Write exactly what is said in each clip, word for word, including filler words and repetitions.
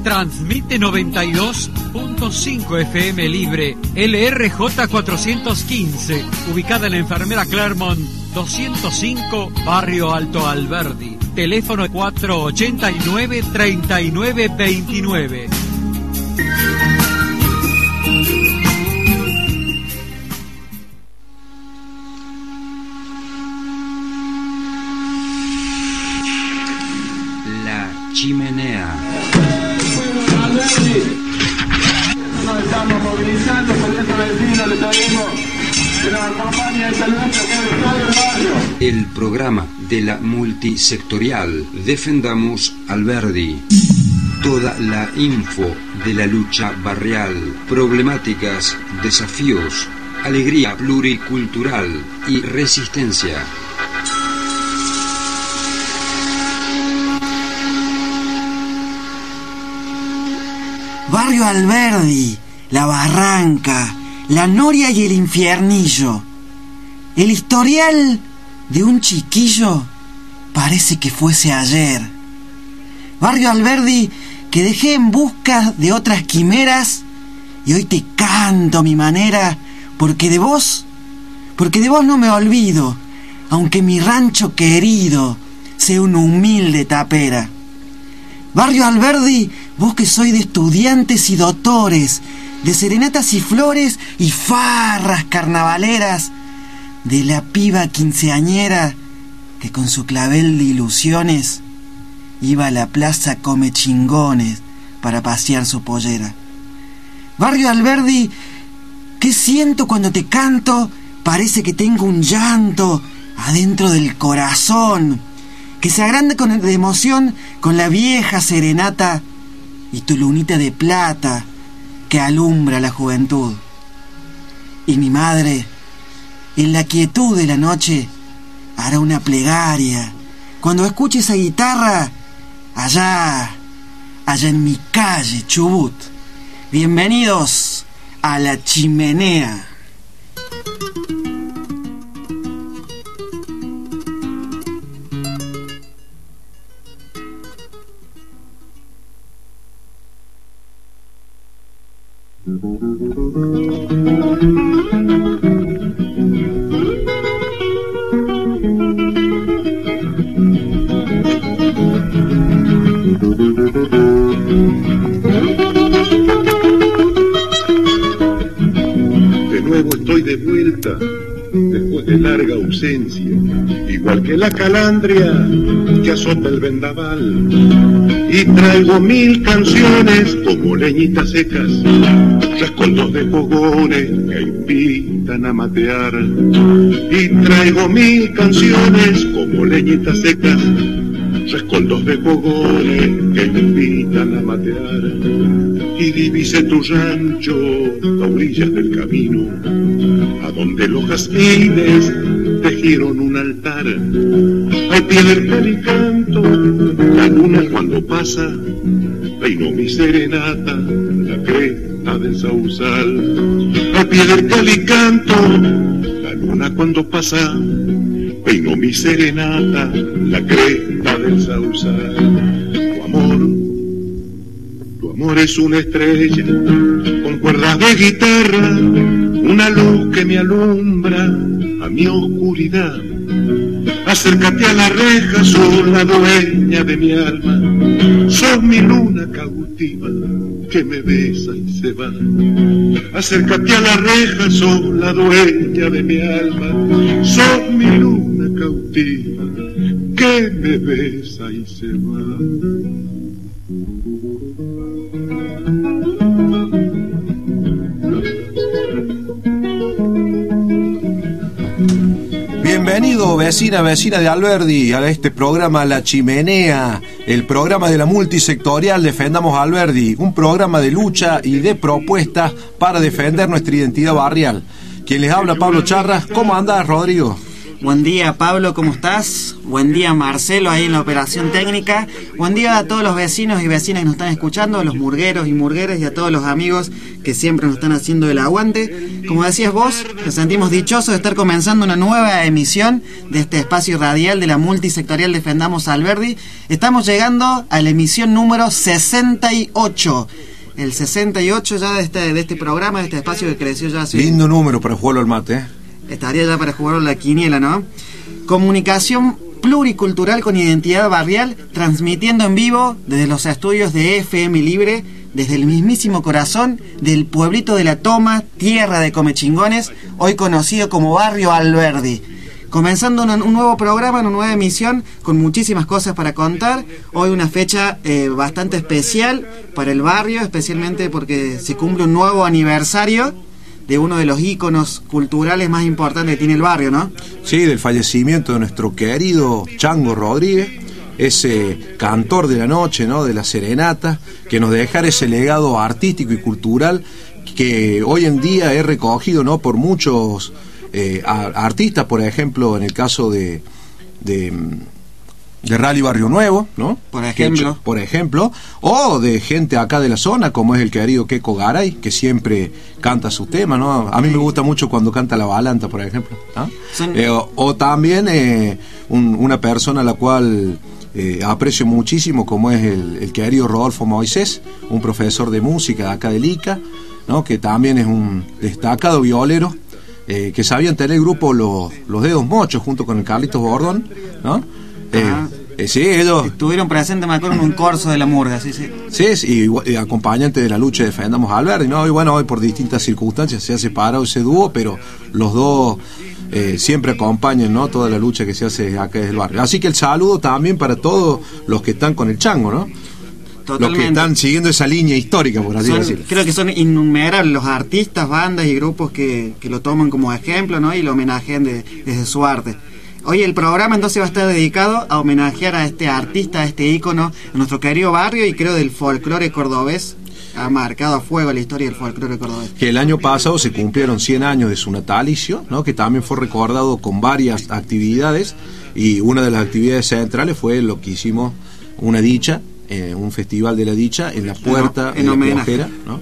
Transmite noventa y dos punto cinco F M libre, L R J cuatrocientos quince, ubicada en la Enfermera Clermont doscientos cinco, Barrio Alto Alberdi. Teléfono cuatro ochenta y nueve, treinta y nueve veintinueve. La Chimenea. Nos estamos movilizando por este vecino, le pedimos que nos acompañe a esta lucha que es el Estadio del Barrio. El programa de la multisectorial Defendamos Alberdi. Toda la info de la lucha barrial, problemáticas, desafíos, alegría pluricultural y resistencia. Barrio Alberdi, La Barranca, La Noria y el Infiernillo. El historial de un chiquillo parece que fuese ayer. Barrio Alberdi que dejé en busca de otras quimeras y hoy te canto a mi manera, porque de vos, porque de vos no me olvido, aunque mi rancho querido sea una humilde tapera. Barrio Alberdi, vos que sois de estudiantes y doctores, de serenatas y flores y farras carnavaleras, de la piba quinceañera que con su clavel de ilusiones iba a la plaza Come Chingones para pasear su pollera. Barrio Alberdi, ¿qué siento cuando te canto? Parece que tengo un llanto adentro del corazón, que se agranda con de emoción con la vieja serenata y tu lunita de plata que alumbra la juventud. Y mi madre, en la quietud de la noche, hará una plegaria cuando escuche esa guitarra allá, allá en mi calle Chubut. Bienvenidos a La Chimenea. De nuevo estoy de vuelta, después de larga ausencia, igual que la calandria que azota el vendaval. Y traigo mil canciones como leñitas secas, rescoldos de fogones que invitan a matear. Y traigo mil canciones como leñitas secas, rescoldos de fogones que invitan a matear. Y divise tu rancho a orillas del camino, a donde los jazmines tejieron un altar. Al pie del calicanto, la luna cuando pasa, peinó mi serenata, la cresta del sausal. Al pie del calicanto, la luna cuando pasa, peinó mi serenata, la cresta del sausal. Tu amor, tu amor es una estrella, con cuerdas de guitarra, una luz que me alumbra a mi oscuridad. Acércate a la reja, sos la dueña de mi alma, sos mi luna cautiva que me besa y se va. Acércate a la reja, sos la dueña de mi alma, sos mi luna cautiva que me besa y se va. Bienvenido, vecina, vecina de Alberdi, a este programa La Chimenea, el programa de la multisectorial Defendamos Alberdi, un programa de lucha y de propuestas para defender nuestra identidad barrial. Quien les habla, Pablo Charras. ¿Cómo andás, Rodrigo? Buen día, Pablo, ¿cómo estás? Buen día, Marcelo, ahí en la operación técnica. Buen día a todos los vecinos y vecinas que nos están escuchando, a los murgueros y murgueras y a todos los amigos que siempre nos están haciendo el aguante. Como decías vos, nos sentimos dichosos de estar comenzando una nueva emisión de este espacio radial de la multisectorial Defendamos Alberdi. Estamos llegando a la emisión número sesenta y ocho. El sesenta y ocho ya de este, de este programa, de este espacio que creció ya hace... Lindo número para jugarlo al mate, ¿eh? Estaría ya para jugar la quiniela, ¿no? Comunicación pluricultural con identidad barrial, transmitiendo en vivo desde los estudios de F M Libre, desde el mismísimo corazón del pueblito de La Toma, tierra de comechingones, hoy conocido como Barrio Alberdi. Comenzando una, un nuevo programa, una nueva emisión, con muchísimas cosas para contar. Hoy una fecha eh, bastante especial para el barrio, especialmente porque se cumple un nuevo aniversario de uno de los íconos culturales más importantes que tiene el barrio, ¿no? Sí, del fallecimiento de nuestro querido Chango Rodríguez, ese cantor de la noche, ¿no? De la serenata, que nos dejara ese legado artístico y cultural que hoy en día es recogido, ¿no? Por muchos eh, artistas, por ejemplo, en el caso de... de de Rally Barrio Nuevo, ¿no? Por ejemplo. Por ejemplo, o de gente acá de la zona, como es el querido Keko Garay, que siempre canta su tema, ¿no? A mí me gusta mucho cuando canta La Balanta, por ejemplo, ¿no? Son... Eh, o, o también eh, un, una persona a la cual eh, aprecio muchísimo, como es el, el querido Rodolfo Moisés, un profesor de música de acá de Ica, ¿no? Que también es un destacado violero, eh, que sabían tener el grupo Los, los Dedos Mochos, junto con el Carlitos Bordón, ¿no? Eh, eh, sí, ellos estuvieron presentes, me acuerdo, en un corso de la murga, sí, sí. Sí, sí, y, y acompañante de la lucha de Defendamos Alberdi, ¿no? Y bueno, hoy por distintas circunstancias se ha separado ese dúo, pero los dos eh, siempre acompañan, ¿no? Toda la lucha que se hace acá desde el barrio. Así que el saludo también para todos los que están con el Chango, ¿no? Totalmente. Los que están siguiendo esa línea histórica, por así son, decirlo. Creo que son innumerables los artistas, bandas y grupos que, que lo toman como ejemplo, ¿no? Y lo homenajean de, desde su arte. Hoy el programa entonces va a estar dedicado a homenajear a este artista, a este ícono de nuestro querido barrio y creo del folclore cordobés. Ha marcado a fuego la historia del folclore cordobés. Que el año pasado se cumplieron cien años de su natalicio, ¿no? Que también fue recordado con varias actividades, y una de las actividades centrales fue lo que hicimos, una dicha, eh, un festival de la dicha en la puerta no, en de la Piojera, ¿no?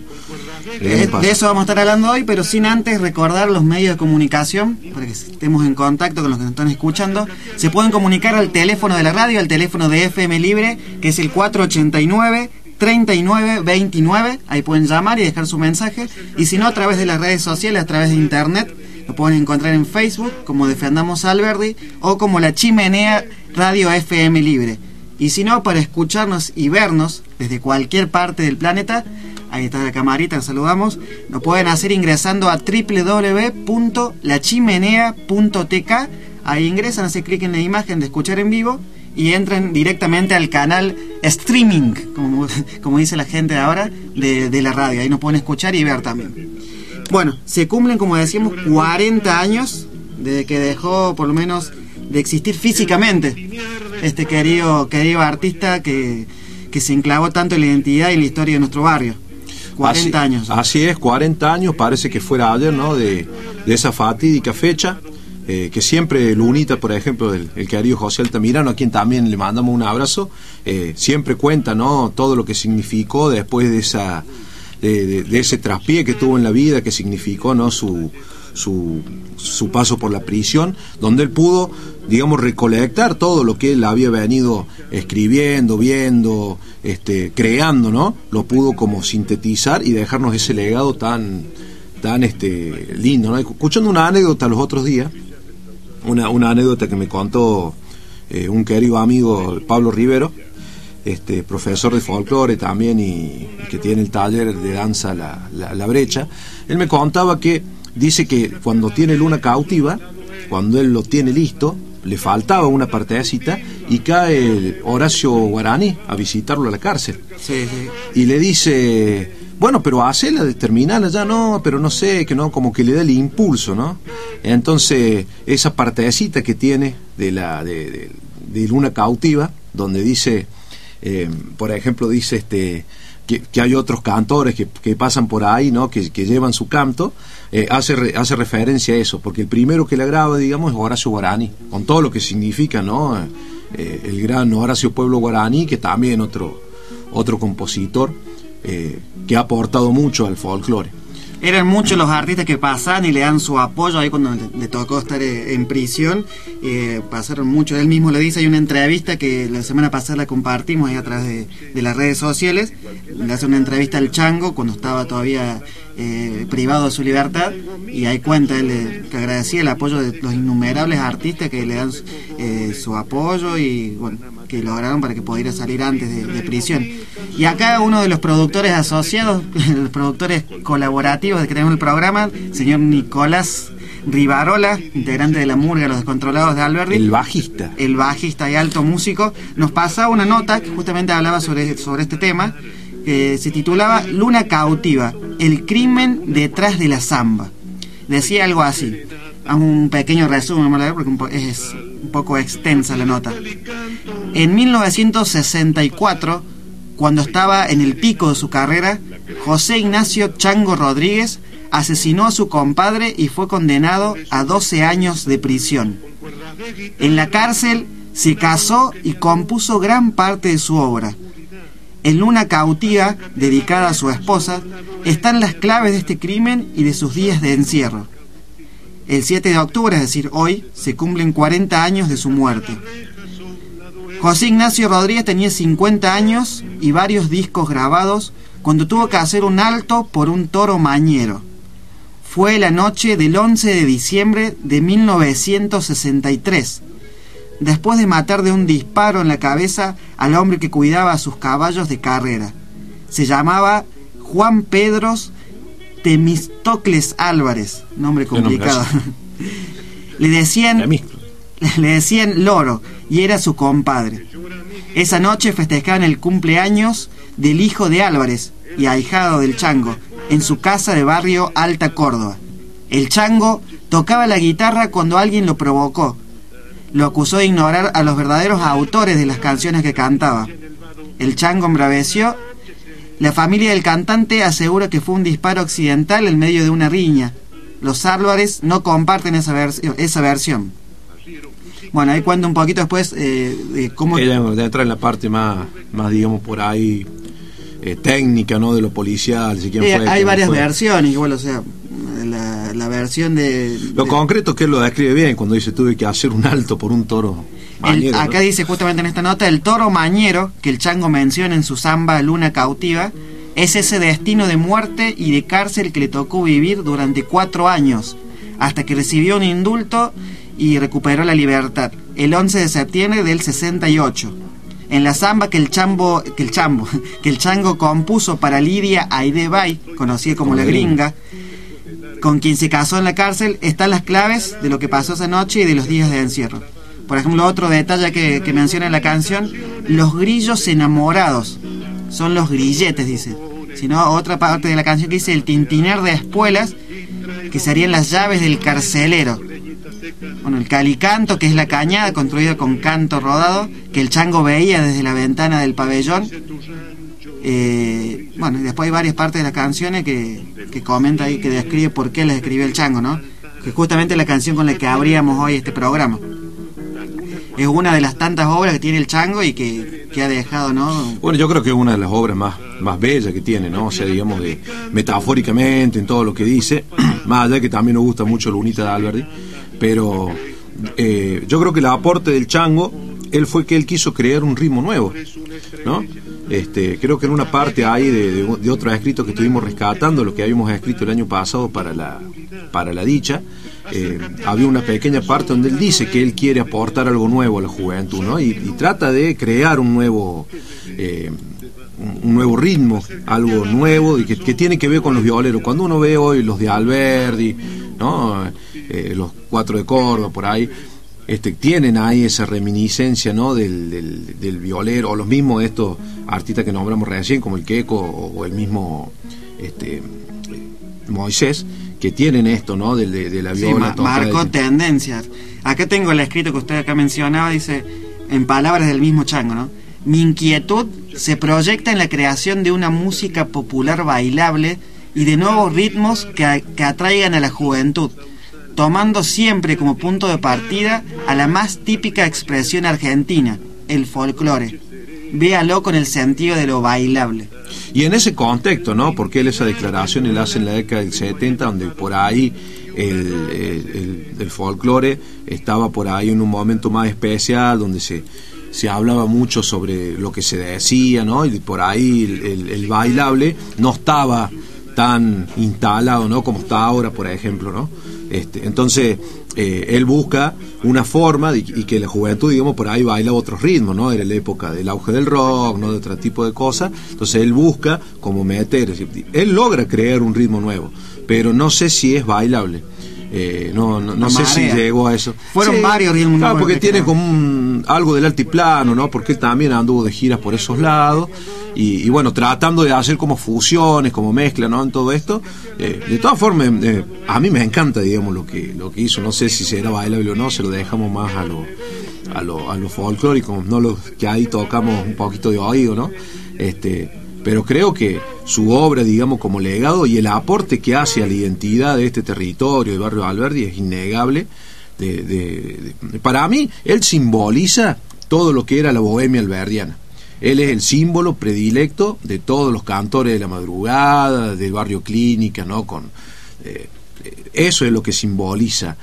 De, de eso vamos a estar hablando hoy, pero sin antes recordar los medios de comunicación para que estemos en contacto con los que nos están escuchando. Se pueden comunicar al teléfono de la radio, al teléfono de F M Libre, que es el cuatro ochenta y nueve, treinta y nueve veintinueve. Ahí pueden llamar y dejar su mensaje, y si no, a través de las redes sociales, a través de internet. Lo pueden encontrar en Facebook como Defendamos Alberdi o como La Chimenea Radio F M Libre. Y si no, para escucharnos y vernos desde cualquier parte del planeta, ahí está la camarita, nos saludamos, lo pueden hacer ingresando a doble u doble u doble u punto la chimenea punto t k. Ahí ingresan, hacen clic en la imagen de escuchar en vivo y entran directamente al canal streaming, como, como dice la gente ahora, de, de la radio. Ahí nos pueden escuchar y ver también. Bueno, se cumplen, como decíamos, cuarenta años desde que dejó, por lo menos, de existir físicamente este querido, querido artista que, que se enclavó tanto en la identidad y la historia de nuestro barrio. cuarenta así, años. Así es, cuarenta años, parece que fuera ayer, ¿no? De, de esa fatídica fecha, eh, que siempre Lunita, por ejemplo, el, el querido José Altamirano, a quien también le mandamos un abrazo, eh, siempre cuenta, ¿no? Todo lo que significó después de esa de, de, de ese traspié que tuvo en la vida, que significó, ¿no? Su, su, su paso por la prisión, donde él pudo, digamos, recolectar todo lo que él había venido escribiendo, viendo, este, creando, ¿no? Lo pudo como sintetizar y dejarnos ese legado tan, tan este, lindo, ¿no? Escuchando una anécdota los otros días, una, una anécdota que me contó eh, un querido amigo, Pablo Rivero, este, profesor de folclore también, y, y que tiene el taller de danza La, la, la Brecha. Él me contaba que dice que cuando tiene Luna Cautiva, cuando él lo tiene listo, le faltaba una partecita y cae Horacio Guaraní a visitarlo a la cárcel. Sí, sí. Y le dice, bueno, pero hacela, terminala ya, no, pero no sé, que no, como que le da el impulso, ¿no? Entonces, esa partecita que tiene de la de, de, de Luna Cautiva, donde dice, eh, por ejemplo, dice este que, que hay otros cantores que, que pasan por ahí, ¿no? que, que llevan su canto, eh, hace, re, hace referencia a eso, porque el primero que la graba, digamos, es Horacio Guaraní, con todo lo que significa, ¿no? Eh, el gran Horacio Pueblo Guaraní, que también otro, otro compositor eh, que ha aportado mucho al folclore. Eran muchos los artistas que pasan y le dan su apoyo ahí cuando le, le tocó estar en prisión. Eh, pasaron muchos. Él mismo le dice, hay una entrevista que la semana pasada la compartimos ahí a través de, de las redes sociales. Le hace una entrevista al Chango cuando estaba todavía eh, privado de su libertad, y ahí cuenta él eh, que agradecía el apoyo de los innumerables artistas que le dan eh, su apoyo y bueno, que lograron para que pudiera salir antes de, de prisión. Y acá uno de los productores asociados, los productores colaborativos de que tenemos el programa, el señor Nicolás Rivarola, integrante de la Murga Los Descontrolados de Alberdi, el bajista el bajista y alto músico, nos pasaba una nota que justamente hablaba sobre, sobre este tema, que se titulaba Luna Cautiva, el crimen detrás de la samba. Decía algo así, hago un pequeño resumen, vamos a ver, porque es un poco extensa la nota. En mil novecientos sesenta y cuatro, cuando estaba en el pico de su carrera, José Ignacio Chango Rodríguez asesinó a su compadre y fue condenado a doce años de prisión. En la cárcel se casó y compuso gran parte de su obra. En Luna Cautiva, dedicada a su esposa, están las claves de este crimen y de sus días de encierro. El siete de octubre, es decir, hoy, se cumplen cuarenta años de su muerte. José Ignacio Rodríguez tenía cincuenta años y varios discos grabados cuando tuvo que hacer un alto por un toro mañero. Fue la noche del once de diciembre de mil novecientos sesenta y tres, después de matar de un disparo en la cabeza al hombre que cuidaba a sus caballos de carrera. Se llamaba Juan Pedros Temístocles Álvarez, nombre complicado. Le decían, le decían Loro, y era su compadre. Esa noche festejaban el cumpleaños del hijo de Álvarez y ahijado del Chango, en su casa de barrio Alta Córdoba. El Chango tocaba la guitarra cuando alguien lo provocó. Lo acusó de ignorar a los verdaderos autores de las canciones que cantaba. El Chango embraveció. La familia del cantante asegura que fue un disparo accidental en medio de una riña. Los Álvarez no comparten esa, vers esa versión. Bueno, ahí cuento un poquito después eh, de cómo... Ella entra en la parte más, más digamos, por ahí, eh, técnica, ¿no? De lo policial, si quién eh, fue. Hay varias fue. versiones, igual, o sea, la, la versión de... Lo de, concreto que él lo describe bien, cuando dice tuve que hacer un alto por un toro mañero. El, acá ¿no? Dice justamente en esta nota, el toro mañero, que el Chango menciona en su samba Luna Cautiva, es ese destino de muerte y de cárcel que le tocó vivir durante cuatro años, hasta que recibió un indulto y recuperó la libertad, el once de septiembre del sesenta y ocho. En la samba que el chambo, que el chambo, que el Chango compuso para Lidia Aidebay, conocida como la gringa, con quien se casó en la cárcel, están las claves de lo que pasó esa noche y de los días de encierro. Por ejemplo, otro detalle que, que menciona en la canción, los grillos enamorados, son los grilletes, dice. Sino otra parte de la canción que dice el tintinar de espuelas, que serían las llaves del carcelero. Bueno, el calicanto, que es la cañada construida con canto rodado, que el Chango veía desde la ventana del pabellón. Eh, bueno, y después hay varias partes de las canciones que, que comenta ahí, que describe por qué las escribió el Chango, ¿no? Que justamente la canción con la que abríamos hoy este programa. Es una de las tantas obras que tiene el Chango y que, que ha dejado, ¿no? Bueno, yo creo que es una de las obras más, más bellas que tiene, ¿no? O sea, digamos, de, metafóricamente, en todo lo que dice, más allá de que también nos gusta mucho Lunita de Alberdi, pero eh, yo creo que el aporte del Chango, él fue que él quiso crear un ritmo nuevo, ¿no? Este, creo que en una parte ahí de, de, de otros escritos que estuvimos rescatando, lo que habíamos escrito el año pasado para la, para la dicha, eh, había una pequeña parte donde él dice que él quiere aportar algo nuevo a la juventud, ¿no? Y, y trata de crear un nuevo eh, un nuevo ritmo, algo nuevo y que, que tiene que ver con los violeros. Cuando uno ve hoy los de Alberdi, ¿no? Eh, los cuatro de Córdoba por ahí, este, tienen ahí esa reminiscencia, ¿no? del, del, del violero, o los mismos estos artistas que nombramos recién, como el Queco o, o el mismo este, Moisés, que tienen esto, ¿no? De, de, de la viola. Sí, ma marcó tendencias. Acá tengo el escrito que usted acá mencionaba, dice, en palabras del mismo Chango, ¿no? Mi inquietud se proyecta en la creación de una música popular bailable y de nuevos ritmos que, que atraigan a la juventud, tomando siempre como punto de partida a la más típica expresión argentina, el folclore. Véalo con el sentido de lo bailable. Y en ese contexto, ¿no? Porque él esa declaración la hace en la década del setenta, donde por ahí el, el, el, el folclore estaba por ahí en un momento más especial, donde se, se hablaba mucho sobre lo que se decía, ¿no? Y por ahí el, el, el bailable no estaba tan instalado, ¿no? Como está ahora, por ejemplo, ¿no? Este, entonces eh, él busca una forma de, y que la juventud, digamos, por ahí baila otros ritmos, ¿no? Era la época del auge del rock, ¿no? De otro tipo de cosas. Entonces él busca como meter, es decir, él logra crear un ritmo nuevo, pero no sé si es bailable. Eh, no no, no sé si llegó a eso. Fueron sí, varios ritmos. Claro, porque tiene creo. como un, algo del altiplano, ¿no? Porque él también anduvo de giras por esos lados y, y bueno, tratando de hacer como fusiones, como mezcla, ¿no? En todo esto. Eh, de todas formas, eh, a mí me encanta, digamos, lo que lo que hizo. No sé si será bailable o no, se lo dejamos más a lo a lo, a lo folclórico, no lo que ahí tocamos un poquito de oído, ¿no? Este pero creo que su obra, digamos, como legado y el aporte que hace a la identidad de este territorio, de Barrio Alberdi, es innegable. De, de, de, para mí, él simboliza todo lo que era la bohemia alberdiana. Él es el símbolo predilecto de todos los cantores de la madrugada, del barrio Clínica, ¿no? Con, eh, eso es lo que simboliza.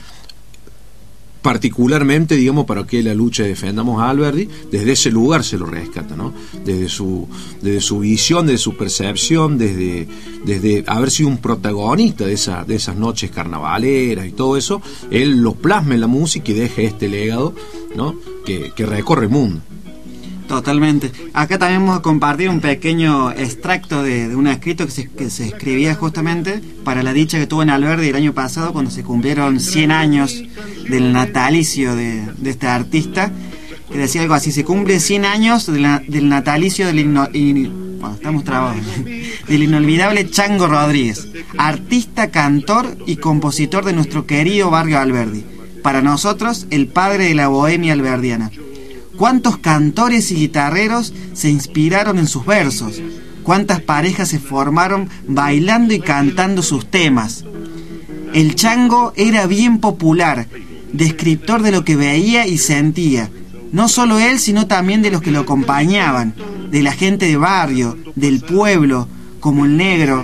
Particularmente, digamos, para que la lucha de Defendamos a Alberdi, desde ese lugar se lo rescata, ¿no? Desde su, desde su visión, desde su percepción, desde, desde haber sido un protagonista de, esa, de esas noches carnavaleras y todo eso, él lo plasma en la música y deja este legado, ¿no? Que, que recorre el mundo. Totalmente. Acá también vamos a compartir un pequeño extracto de, de un escrito que se, que se escribía justamente para la dicha que tuvo en Alberdi el año pasado, cuando se cumplieron cien años del natalicio de, de este artista, que decía algo así: se cumple cien años de la, del natalicio del, inno, in, bueno, estamos trabados, del inolvidable Chango Rodríguez, artista, cantor y compositor de nuestro querido barrio Alberdi. Para nosotros, el padre de la bohemia alberdiana. ¿Cuántos cantores y guitarreros se inspiraron en sus versos? ¿Cuántas parejas se formaron bailando y cantando sus temas? El Chango era bien popular, descriptor de lo que veía y sentía. No solo él, sino también de los que lo acompañaban, de la gente de barrio, del pueblo, como el Negro,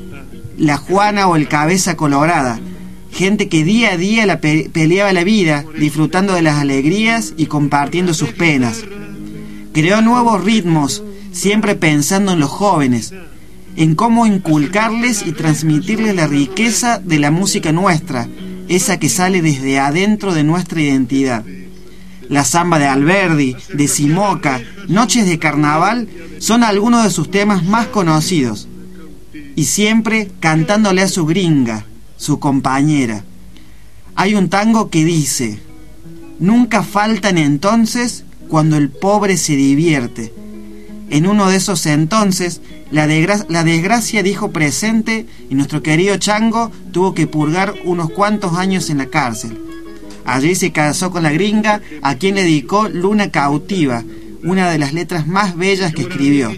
la Juana o el Cabeza Colorada. Gente que día a día la pe- peleaba la vida, disfrutando de las alegrías y compartiendo sus penas. Creó nuevos ritmos, siempre pensando en los jóvenes, en cómo inculcarles y transmitirles la riqueza de la música nuestra, esa que sale desde adentro de nuestra identidad. La samba de Alberdi, de Simoca, Noches de Carnaval, son algunos de sus temas más conocidos. Y siempre cantándole a su gringa, su compañera. Hay un tango que dice: nunca faltan entonces cuando el pobre se divierte. En uno de esos entonces, la, desgra- la desgracia dijo presente y nuestro querido Chango tuvo que purgar unos cuantos años en la cárcel. Allí se casó con la gringa, a quien le dedicó Luna Cautiva, una de las letras más bellas que escribió.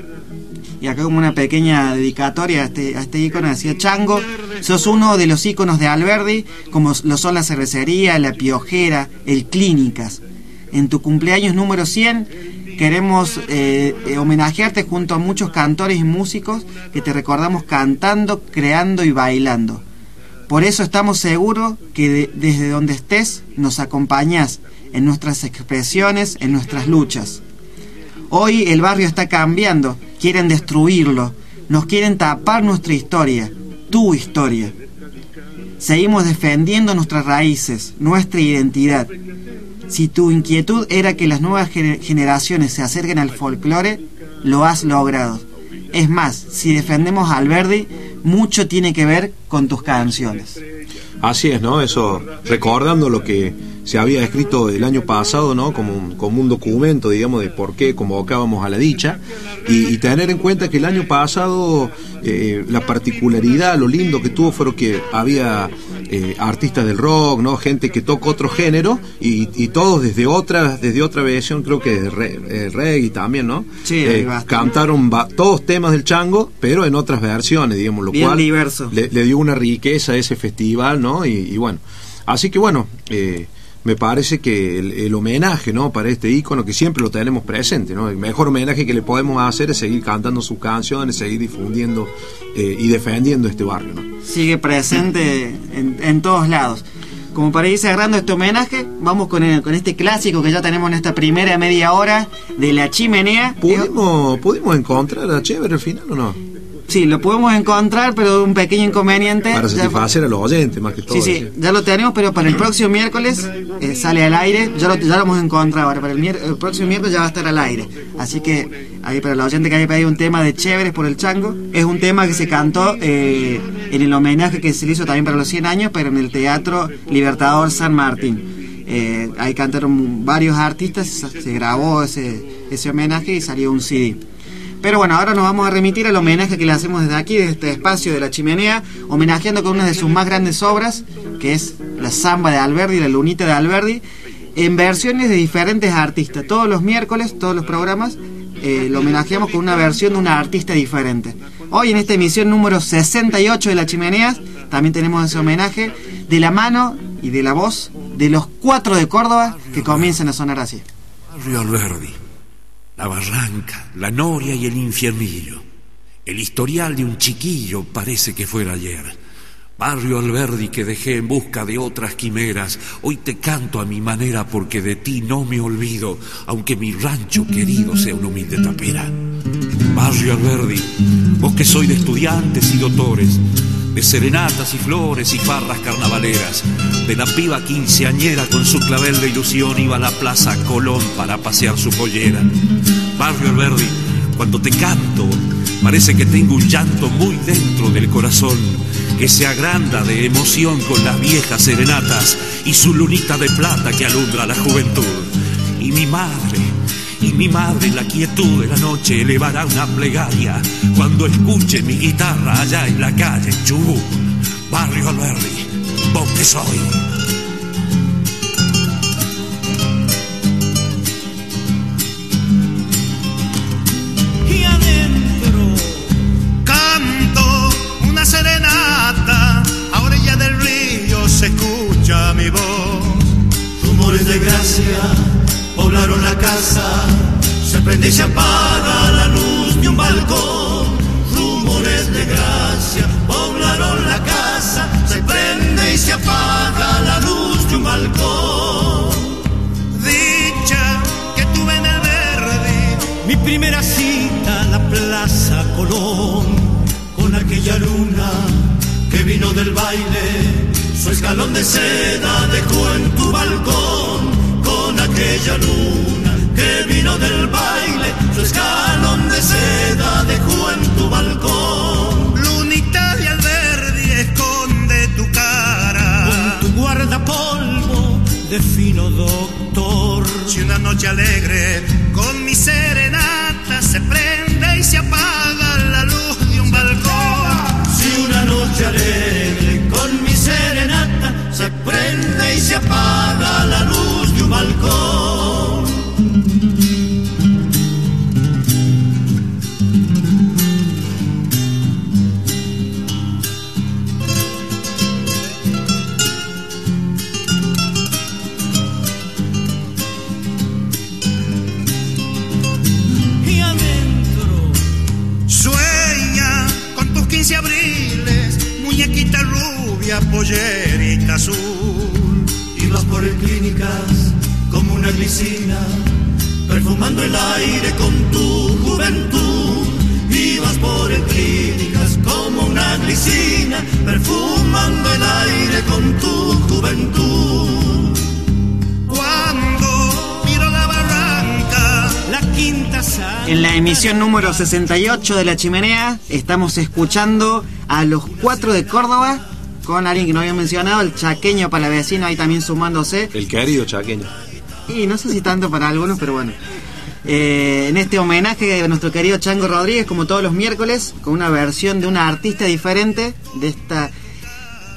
Y acá como una pequeña dedicatoria a este, a este ícono, decía: Chango, sos uno de los íconos de Alberdi, como lo son la cervecería, la Piojera, el Clínicas. En tu cumpleaños número cien queremos eh, eh, homenajearte junto a muchos cantores y músicos que te recordamos cantando, creando y bailando. Por eso estamos seguros que de, desde donde estés nos acompañás en nuestras expresiones, en nuestras luchas. Hoy el barrio está cambiando, quieren destruirlo, nos quieren tapar nuestra historia, tu historia. Seguimos defendiendo nuestras raíces, nuestra identidad. Si tu inquietud era que las nuevas generaciones se acerquen al folclore, lo has logrado. Es más, si defendemos a Alberdi, mucho tiene que ver con tus canciones. Así es, ¿no? Eso, recordando lo que se había escrito el año pasado, ¿no? Como un, como un documento, digamos, de por qué convocábamos a la dicha, y, y tener en cuenta que el año pasado eh, la particularidad, lo lindo que tuvo fue que había eh, artistas del rock, ¿no? Gente que toca otro género y, y todos desde otra desde otra versión, creo que de re, eh, reggae también, ¿no? Sí, eh, cantaron ba- todos temas del Chango, pero en otras versiones, digamos, lo bien cual diverso. Le, le dio una riqueza a ese festival, ¿no? Y, y bueno, así que bueno, eh, me parece que el, el homenaje, ¿no? Para este ícono que siempre lo tenemos presente, ¿no? El mejor homenaje que le podemos hacer es seguir cantando sus canciones, seguir difundiendo eh, y defendiendo este barrio, ¿no? Sigue presente en, en todos lados. Como para ir cerrando este homenaje, vamos con, el, con este clásico que ya tenemos en esta primera media hora de La Chimenea. ¿Pudimos, ¿pudimos encontrar a Chévere al final o no? Sí, lo podemos encontrar, pero un pequeño inconveniente. Para satisfacer ya, a los oyentes, más que todo. Sí, sí, ¿sí? ya lo tenemos, pero para el próximo miércoles eh, sale al aire. Ya lo, ya lo hemos encontrado ahora. Para el, mier- el próximo miércoles ya va a estar al aire. Así que, ahí para los oyentes que haya pedido un tema de Chéveres por el Chango, es un tema que se cantó eh, en el homenaje que se le hizo también para los cien años, pero en el Teatro Libertador San Martín. Eh, ahí cantaron varios artistas, se grabó ese, ese homenaje y salió un C D. Pero bueno, ahora nos vamos a remitir al homenaje que le hacemos desde aquí, desde este espacio de La Chimenea, homenajeando con una de sus más grandes obras, que es la Samba de Alberdi, la Lunita de Alberdi, en versiones de diferentes artistas. Todos los miércoles, todos los programas, eh, lo homenajeamos con una versión de una artista diferente. Hoy en esta emisión número sesenta y ocho de La Chimenea, también tenemos ese homenaje de la mano y de la voz de los Cuatro de Córdoba, que comienzan a sonar así. Barrio Alberdi, la barranca, la noria y el infiernillo. El historial de un chiquillo parece que fuera ayer. Barrio Alberdi que dejé en busca de otras quimeras, hoy te canto a mi manera porque de ti no me olvido, aunque mi rancho querido sea una humilde tapera. Barrio Alberdi, vos que sois de estudiantes y doctores, de serenatas y flores y farras carnavaleras, de la piba quinceañera con su clavel de ilusión iba a la Plaza Colón para pasear su pollera. Barrio Alberdi, cuando te canto, parece que tengo un llanto muy dentro del corazón, que se agranda de emoción con las viejas serenatas y su lunita de plata que alumbra la juventud. Y mi madre, y mi madre en la quietud de la noche elevará una plegaria cuando escuche mi guitarra allá en la calle Chubut. Barrio Alberdi, vos que soy. Y adentro canto una serenata, a orilla del río se escucha mi voz. Rumores de gracia poblaron la casa, se prende y se apaga la luz de un balcón. Rumores de gracia poblaron la casa, se prende y se apaga la luz de un balcón. Dicha que tuve en el verde, mi primera cita, la Plaza Colón, con aquella luna que vino del baile, su escalón de seda dejó en tu balcón. Con aquella luna que vino del baile, su escalón de seda dejó en tu balcón. Lunita de Alberdi, esconde tu cara con tu guardapolvo de fino doctor. Si una noche alegre con mi serenata se prende y se apaga la luz de un balcón. Si una noche alegre con mi serenata se prende y se apaga la luz de un balcón. Y adentro sueña con tus quince abriles, muñequita rubia, pollerita azul. Ibas por el clínicas como una glicina, perfumando el aire con tu juventud. Ibas por el clínicas como una glicina, perfumando el aire con tu juventud. Cuando miro la barranca, la quinta sal. En la emisión número sesenta y ocho de La Chimenea estamos escuchando a los Cuatro de Córdoba con alguien que no había mencionado, el chaqueño palavecino ahí también sumándose. El querido chaqueño. Y no sé si tanto para algunos, pero bueno. Eh, en este homenaje a nuestro querido Chango Rodríguez, como todos los miércoles, con una versión de una artista diferente de esta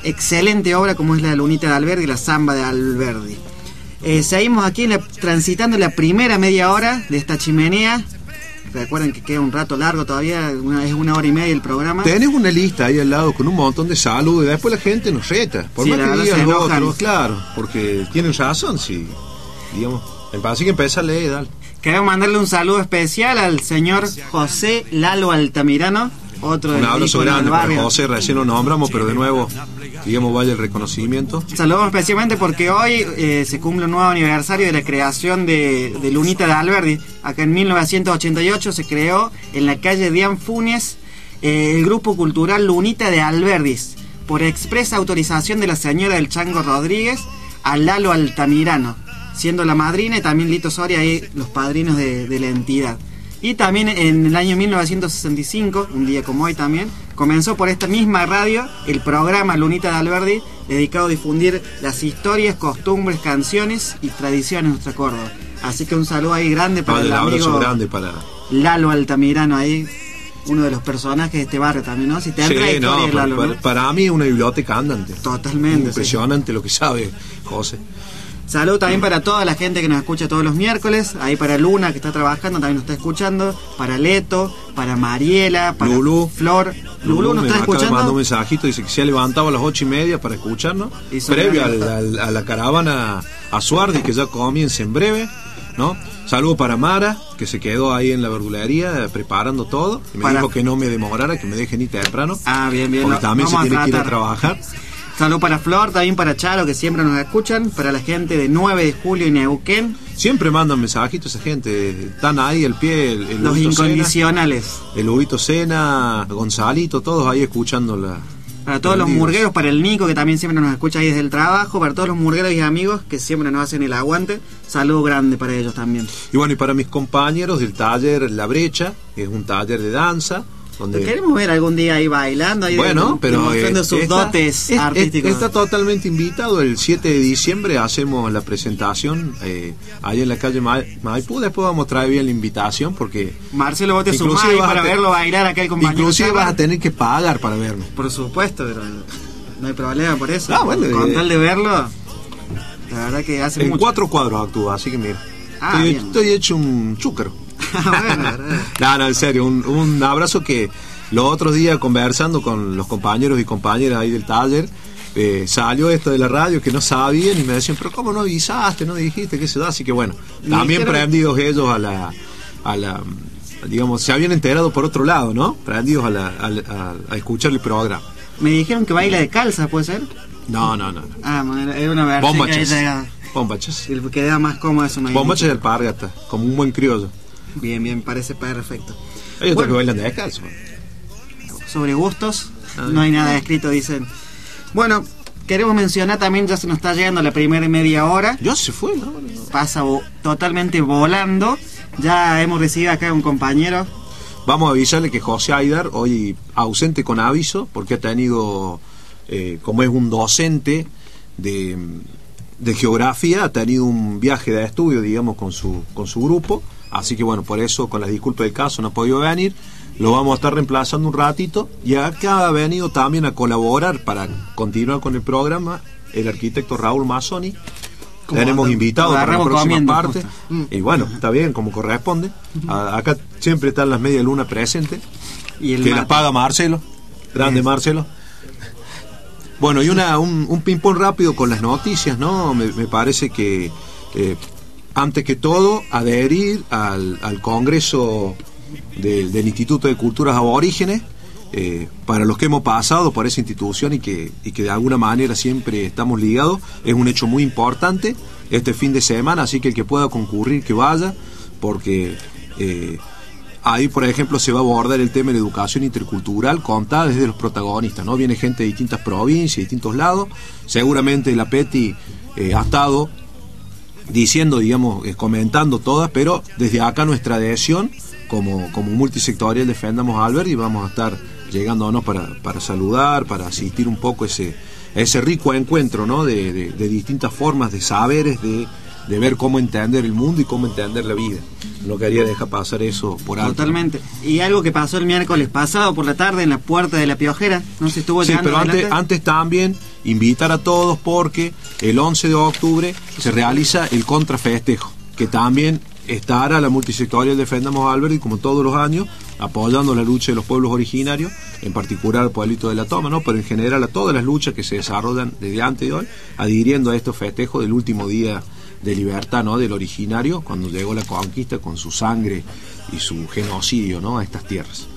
excelente obra como es la Lunita de Alberdi y la Zamba de Alberdi. Eh, seguimos aquí en la, transitando la primera media hora de esta chimenea. Recuerden que queda un rato largo todavía, una, es una hora y media el programa. Tenés una lista ahí al lado con un montón de saludos y después la gente nos reta. Por Sí, más la que verdad digan se lo enojan. otro, claro, porque tienen razón, sí. Digamos, me parece que empieza a leer, dale. Queremos mandarle un saludo especial al señor José Lalo Altamirano, otro Un del abrazo ícono del grande para barrio. José, recién lo nombramos, pero de nuevo, digamos, vaya el reconocimiento. Saludamos especialmente porque hoy eh, se cumple un nuevo aniversario de la creación de, de Lunita de Alberdi. Acá en mil novecientos ochenta y ocho se creó en la calle Dian Funes eh, el grupo cultural Lunita de Alberdis, por expresa autorización de la señora del Chango Rodríguez a Lalo Altamirano, siendo la madrina y también Lito Soria ahí los padrinos de, de la entidad. Y también en el año mil novecientos sesenta y cinco, un día como hoy también, comenzó por esta misma radio el programa Lunita de Alberdi, dedicado a difundir las historias, costumbres, canciones y tradiciones de nuestra Córdoba. Así que un saludo ahí grande para Vale, el el abrazo amigo grande para... Lalo Altamirano ahí, uno de los personajes de este barrio también, ¿no? Si te Sí, entra la no, historia de para, Lalo, para- ¿no? para mí es una biblioteca andante. Totalmente, Impresionante lo que sabe José. Salud también para toda la gente que nos escucha todos los miércoles. Ahí para Luna, que está trabajando, también nos está escuchando. Para Leto, para Mariela, para Lulú. Flor. Lulú nos me está acaba de mandar un escuchando. mensajito, dice que se ha levantado a las ocho y media para escucharnos. Hizo Previo bien. al- al- a la caravana a Suardi, que ya comienza en breve, ¿no? Saludo para Mara, que se quedó ahí en la verdulería eh, preparando todo. Y me Para- dijo que no me demorara, que me dejen ir temprano. Ah, bien, bien. Porque lo- también se vamos a tiene que ir a tratar. trabajar. Salud para Flor, también para Charo, que siempre nos escuchan. Para la gente de nueve de julio y Neuquén. Siempre mandan mensajitos esa gente. Están ahí al pie, el, el Los Huguito Sena, incondicionales. el Huguito Sena, Gonzalito, todos ahí escuchando la... Para todos los Perdidos. murgueros, para el Nico, que también siempre nos escucha ahí desde el trabajo. Para todos los murgueros y amigos que siempre nos hacen el aguante. Saludo grande para ellos también. Y bueno, y para mis compañeros del taller La Brecha, que es un taller de danza, donde... Queremos ver algún día ahí bailando, ahí Bueno, de- pero demostrando eh, sus está- dotes es- artísticos. es- está totalmente invitado. El siete de diciembre hacemos la presentación eh, ahí en la calle Ma- Maipú. Después vamos a traer bien la invitación porque Marcelo, vos te sumás inclusive ahí vas a para te- verlo bailar acá el compañero. inclusive Chapa. vas a tener que pagar para verme. Por supuesto, pero no hay problema por eso. Ah, bueno, Con eh. tal de verlo, la verdad que hace En mucho. cuatro cuadros actúa, así que mira. Ah, estoy, bien. estoy hecho un chúcaro. Bueno, la verdad. No, no, en serio, un, un abrazo que los otros días conversando con los compañeros y compañeras ahí del taller, eh, salió esto de la radio que no sabían y me decían, pero ¿cómo no avisaste, no dijiste, qué se da? Así que bueno, Me también dijeron- prendidos ellos a la, a la, digamos, se habían enterado por otro lado, ¿no? Prendidos a, la, a, la- a escuchar el programa. Me dijeron que baila de calza, ¿puede ser? No, no, no. no. Ah, bueno, era una versión que Bombachas. llega- Bombachas. que queda más cómodo eso. No hay- Bombachas y alpargata, como un buen criollo. Bien, bien, parece perfecto. Hay otros Bueno. que bailan de descalzo. Sobre gustos, Ah, no hay nada escrito, dicen. Bueno, queremos mencionar también, ya se nos está llegando la primera media hora. Ya se fue, ¿no? Pasa vo- totalmente volando. Ya hemos recibido acá un compañero. Vamos a avisarle que José Aidar, hoy ausente con aviso, porque ha tenido, eh, como es un docente de, de geografía, ha tenido un viaje de estudio, digamos, con su, con su grupo. Así que bueno, por eso, con las disculpas del caso, no ha podido venir. Lo vamos a estar reemplazando un ratito. Y acá ha venido también a colaborar para continuar con el programa el arquitecto Raúl Mazzoni. Como Tenemos anda- invitado para la agarramos próxima comiendo, parte. justo. Y bueno, está bien, como corresponde. A- acá siempre están las media luna presentes. Y el Que mate. las paga Marcelo. Grande Bien. Marcelo. Bueno, y una, un, un ping-pong rápido con las noticias, ¿no? Me, me parece que, eh, antes que todo, adherir al, al Congreso de- del Instituto de Culturas Aborígenes, eh, para los que hemos pasado por esa institución y que, y que de alguna manera siempre estamos ligados, es un hecho muy importante este fin de semana, así que el que pueda concurrir, que vaya, porque... eh, ahí, por ejemplo, se va a abordar el tema de la educación intercultural contada desde los protagonistas, ¿no? Viene gente de distintas provincias, de distintos lados. Seguramente la PETI eh, ha estado diciendo, digamos, eh, comentando todas, pero desde acá nuestra adhesión, como, como multisectorial Defendamos a Alberdi, vamos a estar llegándonos para, para saludar, para asistir un poco a ese, a ese rico encuentro, ¿no? De, de, de distintas formas, de saberes, de, de ver cómo entender el mundo y cómo entender la vida. No quería dejar pasar eso por alto. Totalmente. Y algo que pasó el miércoles pasado por la tarde en la puerta de la Piojera, no se estuvo Sí, llegando pero antes, adelante. antes también invitar a todos porque el once de octubre se realiza el contrafestejo, que también estará la multisectorial Defendamos Alberdi, como todos los años, apoyando la lucha de los pueblos originarios, en particular al pueblito de La Toma, ¿no? Pero en general a todas las luchas que se desarrollan desde antes de hoy, adhiriendo a estos festejos del último día de libertad, ¿no? Del originario, cuando llegó la conquista con su sangre y su genocidio, ¿no? A estas tierras.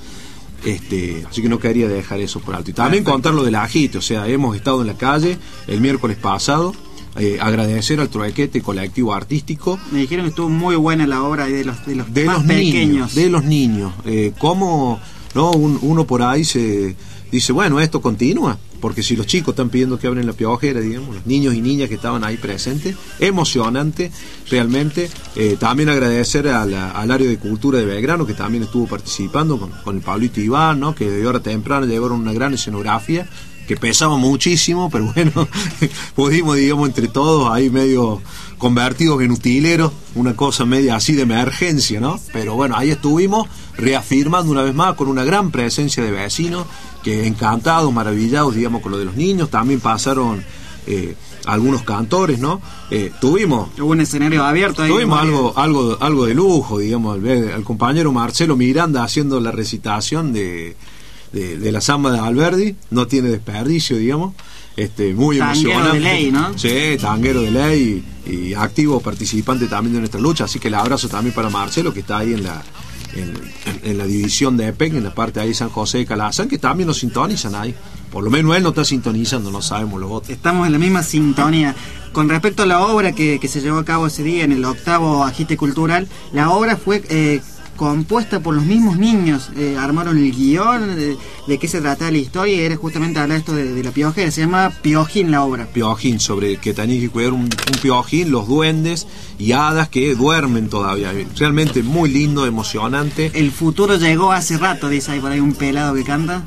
Este, así que no quería dejar eso por alto. Y también contar lo del agite, o sea, hemos estado en la calle el miércoles pasado. Eh, agradecer al Truequete Colectivo Artístico. Me dijeron que estuvo muy buena la obra de los, de los de más los pequeños. Niños, de los niños. Eh, ¿Cómo no un, uno por ahí se dice, bueno, esto continúa? Porque si los chicos están pidiendo que abren la piojera, digamos, los niños y niñas que estaban ahí presentes, emocionante, realmente. Eh, también agradecer a la, al área de cultura de Belgrano, que también estuvo participando con, con el Pablito Iván, ¿no? Que de hora temprana llevaron una gran escenografía, que pesaba muchísimo, pero bueno, pudimos, digamos, entre todos ahí medio convertidos en utileros, una cosa media así de emergencia, ¿no? Pero bueno, ahí estuvimos reafirmando una vez más con una gran presencia de vecinos, que encantados, maravillados, digamos, con lo de los niños. También pasaron eh, algunos cantores, ¿no? Eh, tuvimos... Hubo un escenario abierto ahí. Tuvimos algo, algo, algo de lujo, digamos, al ver al compañero Marcelo Miranda haciendo la recitación de... De, de la samba de Alberdi, no tiene desperdicio, digamos, este, muy tanguero emocionante. De ley, ¿no? Sí, tanguero de ley y, y activo participante también de nuestra lucha, así que el abrazo también para Marcelo, que está ahí en la en, en, en la división de E P E C, en la parte ahí de San José de Calazán, que también nos sintonizan ahí. Por lo menos él no está sintonizando, no sabemos los otros. Estamos en la misma sintonía. Con respecto a la obra que, que se llevó a cabo ese día en el octavo agite cultural, la obra fue eh, compuesta por los mismos niños, eh, armaron el guión de, de qué se trataba la historia, y era justamente hablar esto de, de la piojera. Se llama Piojín la obra. Piojín, sobre que tenía que cuidar un, un piojín, los duendes y hadas que duermen todavía. Realmente muy lindo, emocionante. El futuro llegó hace rato, dice ahí por ahí un pelado que canta,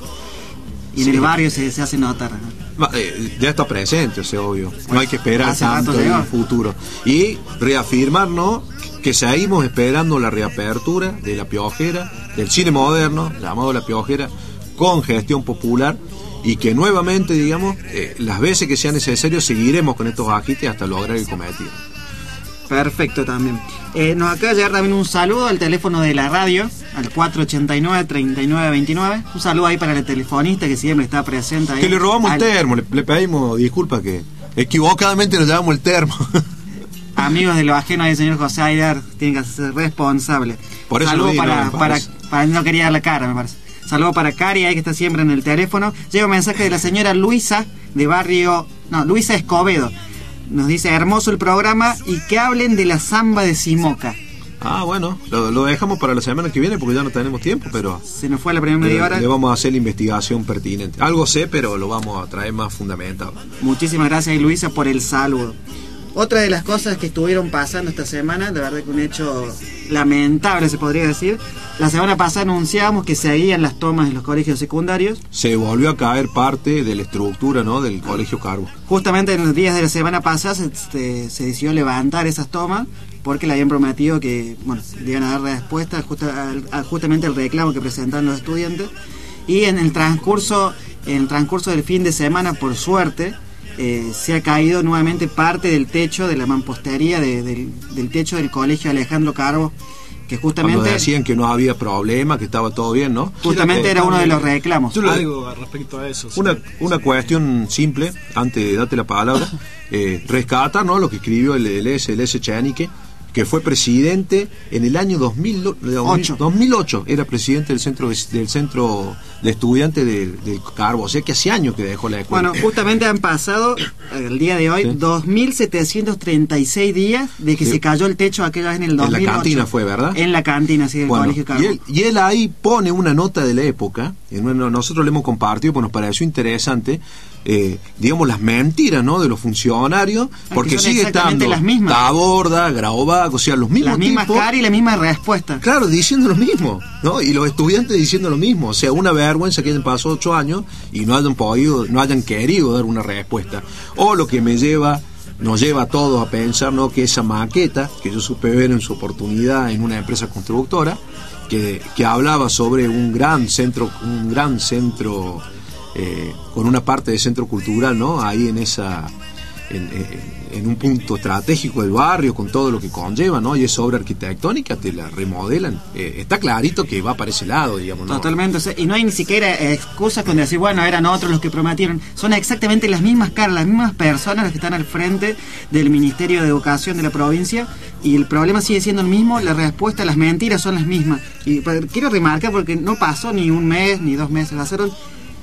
y sí, en el barrio se, se hace notar. Eh, ya está presente, o sea, obvio. No hay que esperar hace tanto en el futuro. Y reafirmar, ¿no?, que seguimos esperando la reapertura de la piojera, del cine moderno, llamado La Piojera, con gestión popular, y que nuevamente, digamos, eh, las veces que sea necesario, seguiremos con estos agites hasta lograr el cometido. Perfecto, también. Eh, nos acaba de llegar también un saludo al teléfono de la radio, al cuatro ochenta y nueve, treinta y nueve veintinueve. Un saludo ahí para el telefonista que siempre está presente ahí. Que le robamos al... el termo, le, le pedimos disculpas que equivocadamente nos llevamos el termo. Amigos de lo ajeno del señor José Aidar, tienen que ser responsables. Por eso saludo lo di, para, no, para, para, no quería dar la cara, me parece. Saludo para Cari, ahí que está siempre en el teléfono. Llega un mensaje de la señora Luisa, de barrio... No, Luisa Escobedo. Nos dice, hermoso el programa, y que hablen de la samba de Simoca. Ah, bueno, lo, lo dejamos para la semana que viene porque ya no tenemos tiempo, pero... Se nos fue la primera media hora. Le vamos a hacer la investigación pertinente. Algo sé, pero lo vamos a traer más fundamentado. Muchísimas gracias, Luisa, por el saludo. Otra de las cosas que estuvieron pasando esta semana, de verdad que un hecho lamentable se podría decir. La semana pasada anunciábamos que seguían las tomas en los colegios secundarios. Se volvió a caer parte de la estructura, ¿no?, del Colegio Carbo. Justamente en los días de la semana pasada se, se, se decidió levantar esas tomas porque le habían prometido que, bueno, le iban a dar respuesta justa, a, justamente al reclamo que presentaron los estudiantes. Y en el transcurso, en el transcurso del fin de semana, por suerte, Eh, se ha caído nuevamente parte del techo de la mampostería de, de, del techo del colegio Alejandro Carbo, que justamente cuando decían que no había problema, que estaba todo bien, ¿no? Justamente era uno de los reclamos. Yo algo respecto a eso. Una, una cuestión simple, antes de darte la palabra, eh, rescata, ¿no?, lo que escribió el, el S, el S. Chenique, que fue presidente en el año dos mil ocho. dos mil ocho era presidente del centro del centro de estudiantes del, del Carbo, o sea que hace años que dejó la escuela. Bueno, justamente han pasado el día de hoy, ¿sí?, dos mil setecientos treinta y seis días de que, sí, se cayó el techo aquella vez en el dos mil ocho. En la cantina fue, ¿verdad? En la cantina, sí, del bueno, colegio Carbo. Y él, y él ahí pone una nota de la época, en una, nosotros le hemos compartido, pues nos pareció interesante, eh, digamos, las mentiras, ¿no?, de los funcionarios, porque sigue estando las mismas. Taborda, Graovac, o sea, los mismos las mismas tipos, caras y la misma respuesta. Claro, diciendo lo mismo, ¿no? Y los estudiantes diciendo lo mismo. O sea, una vergüenza que hayan pasado ocho años y no hayan podido, no hayan querido dar una respuesta. O lo que me lleva, nos lleva a todos a pensar, ¿no?, que esa maqueta, que yo supe ver en su oportunidad en una empresa constructora, que, que hablaba sobre un gran centro, un gran centro eh, con una parte de centro cultural, ¿no? Ahí en esa... En, en, en un punto estratégico del barrio, con todo lo que conlleva, ¿no? Y esa obra arquitectónica te la remodelan. Eh, está clarito que va para ese lado, digamos, ¿no? Totalmente, o sea, y no hay ni siquiera excusas con decir, bueno, eran otros los que prometieron. Son exactamente las mismas caras, las mismas personas las que están al frente del Ministerio de Educación de la provincia, y el problema sigue siendo el mismo, la respuesta a las mentiras son las mismas. Y quiero remarcar, porque no pasó ni un mes, ni dos meses, pasaron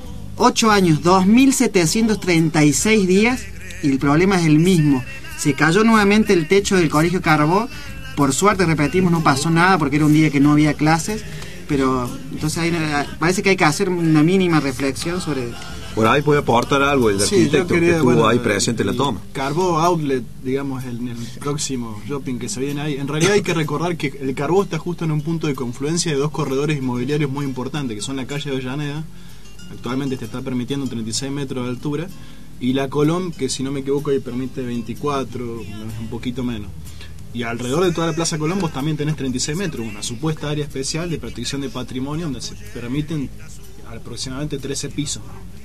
ocho años, dos mil setecientos treinta y seis días, y el problema es el mismo. Se cayó nuevamente el techo del Colegio Carbó. Por suerte, repetimos, no pasó nada porque era un día que no había clases. Pero entonces hay, parece que hay que hacer una mínima reflexión sobre... Por ahí puede aportar algo el sí, arquitecto quería, que estuvo bueno, ahí presente en la toma. Carbó Outlet, digamos, el, el próximo shopping que se viene ahí. En realidad hay que recordar que el Carbó está justo en un punto de confluencia de dos corredores inmobiliarios muy importantes, que son la calle Avellaneda, actualmente te está permitiendo treinta y seis metros de altura, y la Colón, que si no me equivoco ahí permite veinticuatro, un poquito menos. Y alrededor de toda la Plaza Colón vos también tenés treinta y seis metros, una supuesta área especial de protección de patrimonio donde se permiten aproximadamente trece pisos.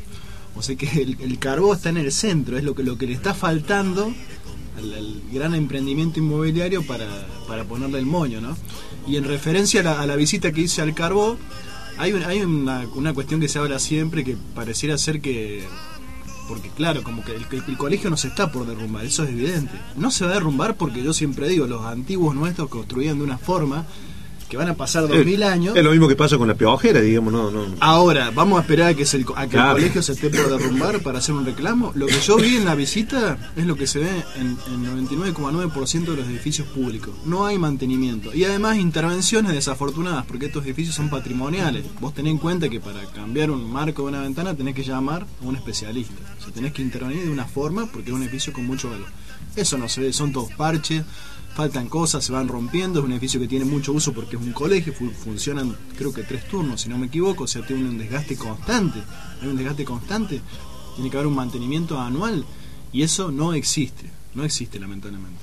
O sea que el, el Carbó está en el centro, es lo que, lo que le está faltando al, al gran emprendimiento inmobiliario para, para ponerle el moño, ¿no? Y en referencia a la, a la visita que hice al Carbó, hay, un, hay una, una cuestión que se habla siempre que pareciera ser que... Porque claro, como que el, el colegio no se está por derrumbar, eso es evidente. No se va a derrumbar porque yo siempre digo, los antiguos nuestros construían de una forma que van a pasar dos mil años. Es lo mismo que pasa con la piojera, digamos, no, no. Ahora, ¿vamos a esperar a que, se el, a que claro. el colegio se esté por derrumbar para hacer un reclamo? Lo que yo vi en la visita es lo que se ve en el noventa y nueve coma nueve por ciento de los edificios públicos. No hay mantenimiento. Y además intervenciones desafortunadas, porque estos edificios son patrimoniales. Vos tenés en cuenta que para cambiar un marco de una ventana tenés que llamar a un especialista. O sea, tenés que intervenir de una forma porque es un edificio con mucho valor. Eso no se ve, son todos parches. Faltan cosas, se van rompiendo, es un edificio que tiene mucho uso porque es un colegio, fu- funcionan creo que tres turnos, si no me equivoco, o sea, tiene un desgaste constante, hay un desgaste constante, tiene que haber un mantenimiento anual, y eso no existe, no existe lamentablemente.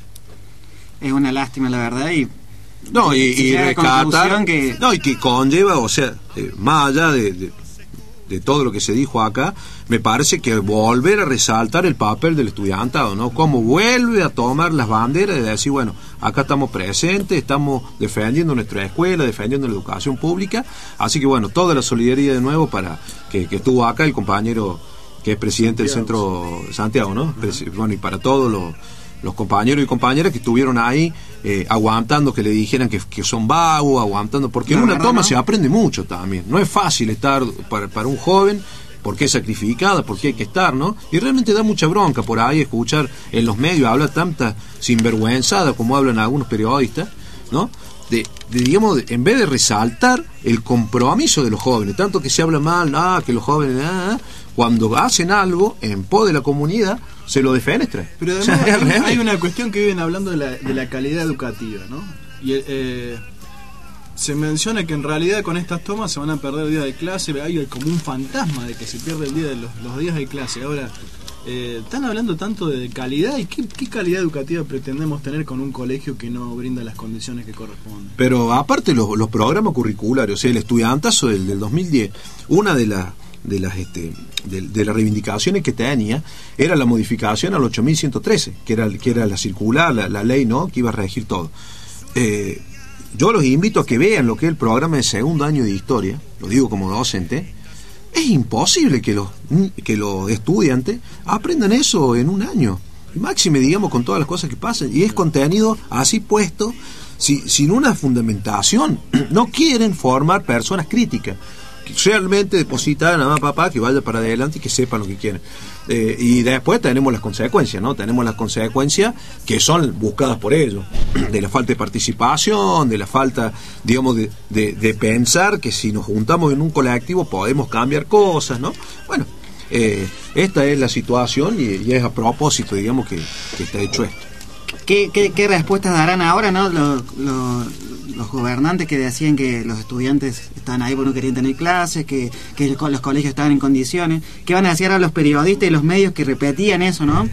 Es una lástima, la verdad, y... No, y, y rescatar, que... no, y que conlleva, o sea, eh, más allá de, de, de todo lo que se dijo acá, me parece que volver a resaltar el papel del estudiantado, ¿no? Cómo vuelve a tomar las banderas de decir, bueno, acá estamos presentes, estamos defendiendo nuestra escuela, defendiendo la educación pública, así que bueno, toda la solidaridad de nuevo para que, que estuvo acá el compañero que es presidente Santiago, del centro Santiago, ¿no? Uh-huh. Bueno, y para todos los, los compañeros y compañeras que estuvieron ahí eh, aguantando que le dijeran que, que son vagos, aguantando, porque no, en una toma no. se aprende mucho también, no es fácil estar para, para un joven, porque es sacrificada, porque hay que estar, ¿no? Y realmente da mucha bronca por ahí escuchar en los medios hablar tanta sinvergüenzada como hablan algunos periodistas, ¿no? De, de digamos, de, en vez de resaltar el compromiso de los jóvenes, tanto que se habla mal, ah, que los jóvenes, ah, cuando hacen algo en pos de la comunidad, se lo defenestran. Pero además o sea, hay, hay una cuestión que viven hablando de la, de la calidad educativa, ¿no? Y eh, se menciona que en realidad con estas tomas se van a perder días de clase, hay como un fantasma de que se pierde el día de los, los días de clase. Ahora, eh, están hablando tanto de calidad, ¿y qué, qué calidad educativa pretendemos tener con un colegio que no brinda las condiciones que corresponden? Pero aparte los, los programas curriculares, o sea, el estudiantazo del, del dos mil diez, una de las de las este de, de las reivindicaciones que tenía era la modificación al ocho mil ciento trece, que era que era la circular, la, la ley, ¿no?, que iba a regir todo. Eh, yo los invito a que vean lo que es el programa de segundo año de historia, lo digo como docente. Es imposible que los que los estudiantes aprendan eso en un año, máxime, digamos, con todas las cosas que pasan, y es contenido así puesto, si, sin una fundamentación. No quieren formar personas críticas, realmente depositar a mamá, papá, que vaya para adelante y que sepan lo que quieren. Eh, y después tenemos las consecuencias, ¿no? Tenemos las consecuencias que son buscadas por ellos, de la falta de participación, de la falta, digamos, de, de, de pensar que si nos juntamos en un colectivo podemos cambiar cosas, ¿no? Bueno, eh, esta es la situación y, y es a propósito, digamos, que, que está hecho esto. ¿Qué, qué, qué respuestas darán ahora, no? Los, los, los gobernantes que decían que los estudiantes estaban ahí porque no querían tener clases, que, que los colegios estaban en condiciones. ¿Qué van a decir ahora los periodistas y los medios que repetían eso, no?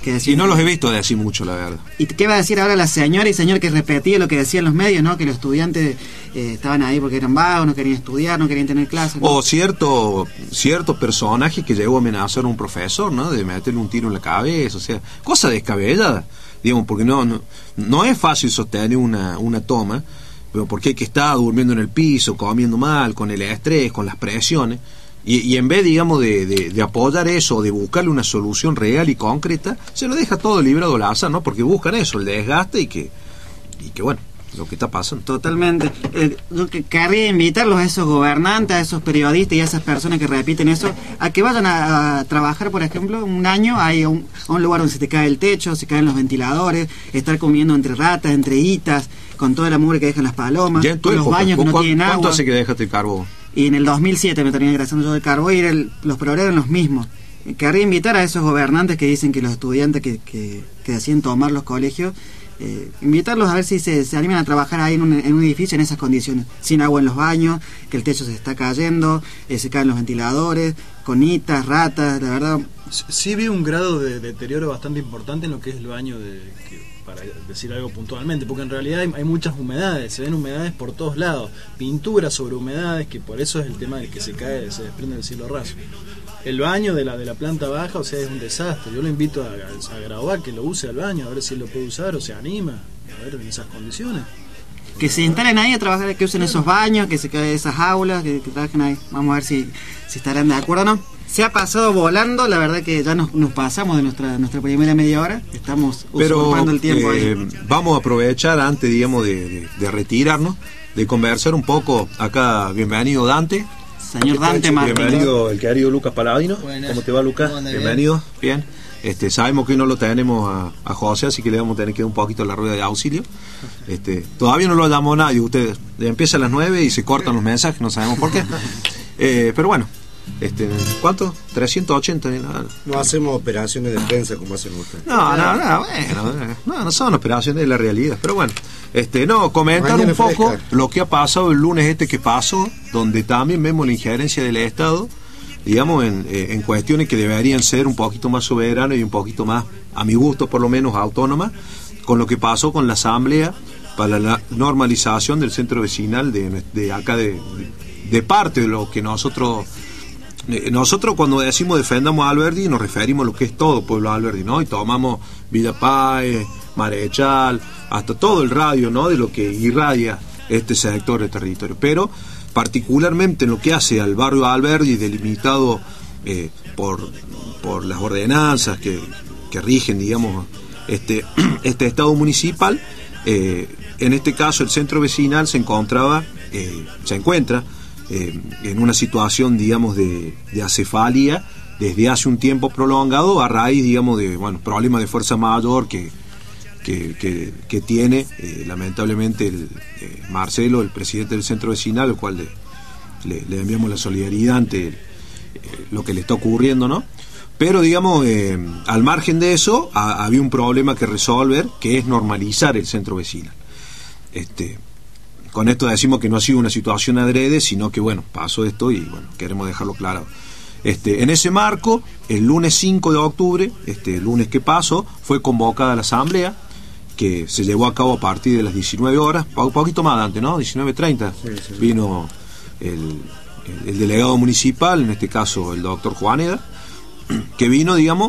Que decía, y no los he visto decir mucho, la verdad. ¿Y qué va a decir ahora la señora y señor que repetía lo que decían los medios, ¿no? Que los estudiantes eh, estaban ahí porque eran vagos, no querían estudiar, no querían tener clases, ¿no? O cierto cierto personaje que llegó a amenazar a un profesor, ¿no? De meterle un tiro en la cabeza, o sea, cosa descabellada, digamos, porque no no, no es fácil sostener una, una toma, pero porque hay que estar durmiendo en el piso, comiendo mal, con el estrés, con las presiones. Y, y en vez, digamos, de, de, de apoyar eso, de buscarle una solución real y concreta, se lo deja todo librado al azar, ¿no? Porque buscan eso, el desgaste y que, y que bueno, lo que está pasando. Totalmente. Eh, yo que querría invitarlos a esos gobernantes, a esos periodistas y a esas personas que repiten eso, a que vayan a, a trabajar, por ejemplo, un año ahí a un, a un lugar donde se te cae el techo, se caen los ventiladores, estar comiendo entre ratas, entre hitas, con toda la mugre que dejan las palomas, con los baños que no tienen agua. ¿Cuánto hace que dejaste el carbón? Y en el dos mil siete me terminé ingresando yo del carbón y el, los problemas eran los mismos. Querría invitar a esos gobernantes que dicen que los estudiantes que, que, que deciden tomar los colegios, eh, invitarlos a ver si se, se animan a trabajar ahí en un, en un edificio en esas condiciones, sin agua en los baños, que el techo se está cayendo, eh, se caen los ventiladores, conitas, ratas, la verdad. Sí vi un grado de deterioro bastante importante en lo que es el baño, de, que, para decir algo puntualmente, porque en realidad hay, hay muchas humedades, se ven humedades por todos lados, pinturas sobre humedades, que por eso es el tema del que se cae, se desprende del cielo raso. El baño de la de la planta baja, o sea, es un desastre. Yo lo invito a, a, a grabar, que lo use al baño, a ver si él lo puede usar o se anima, a ver en esas condiciones. Que se instalen ahí a trabajar, que usen esos baños, que se caen esas aulas, que, que trabajen ahí. Vamos a ver si, si estarán de acuerdo o no. Se ha pasado volando, la verdad que ya nos, nos pasamos de nuestra nuestra primera media hora. Estamos usurpando el tiempo eh, ahí. Vamos a aprovechar antes, digamos, de, de, de retirarnos, de conversar un poco. Acá, bienvenido Dante. Señor Dante Martín. Bienvenido el querido Lucas Paladino. Buenas. ¿Cómo te va, Lucas? Bienvenido. Bien. Este, sabemos que hoy no lo tenemos a, a José, así que le vamos a tener que dar un poquito la rueda de auxilio. Este, todavía no lo llamó nadie. Ustedes empieza a las nueve y se cortan los mensajes, no sabemos por qué. Eh, pero bueno. Este, ¿Cuánto? trescientos ochenta. No hacemos operaciones de prensa como hacen ustedes. No, no, no, bueno, no, no son operaciones de la realidad, pero bueno, este, no, comentar Mañana un poco fresca. Lo que ha pasado el lunes este que pasó, donde también vemos la injerencia del Estado, digamos, en, en cuestiones que deberían ser un poquito más soberanas y un poquito más, a mi gusto por lo menos, autónomas, con lo que pasó con la asamblea para la normalización del centro vecinal de, de acá, de, de parte de lo que nosotros... Nosotros cuando decimos defendamos a Alberdi nos referimos a lo que es todo Pueblo Alberdi, ¿no? Y tomamos Villa Páez, Marechal, hasta todo el radio, ¿no? De lo que irradia este sector de territorio. Pero particularmente en lo que hace al barrio Alberdi, delimitado eh, por, por las ordenanzas que, que rigen, digamos, este, este estado municipal, eh, en este caso el centro vecinal se encontraba, eh, se encuentra Eh, en una situación, digamos, de, de acefalía desde hace un tiempo prolongado a raíz, digamos, de bueno problemas de fuerza mayor que, que, que, que tiene eh, lamentablemente el, eh, Marcelo, el presidente del centro vecinal, al cual le, le, le enviamos la solidaridad ante eh, lo que le está ocurriendo, ¿no? Pero, digamos, eh, al margen de eso, ha, había un problema que resolver, que es normalizar el centro vecinal. Este Con esto decimos que no ha sido una situación adrede, sino que, bueno, pasó esto y, bueno, queremos dejarlo claro. Este, en ese marco, el lunes cinco de octubre, este el lunes que pasó, fue convocada la asamblea, que se llevó a cabo a partir de las diecinueve horas, un poquito más antes, ¿no? diecinueve treinta, sí, sí, sí. Vino el, el, el delegado municipal, en este caso el doctor Juaneda, que vino, digamos,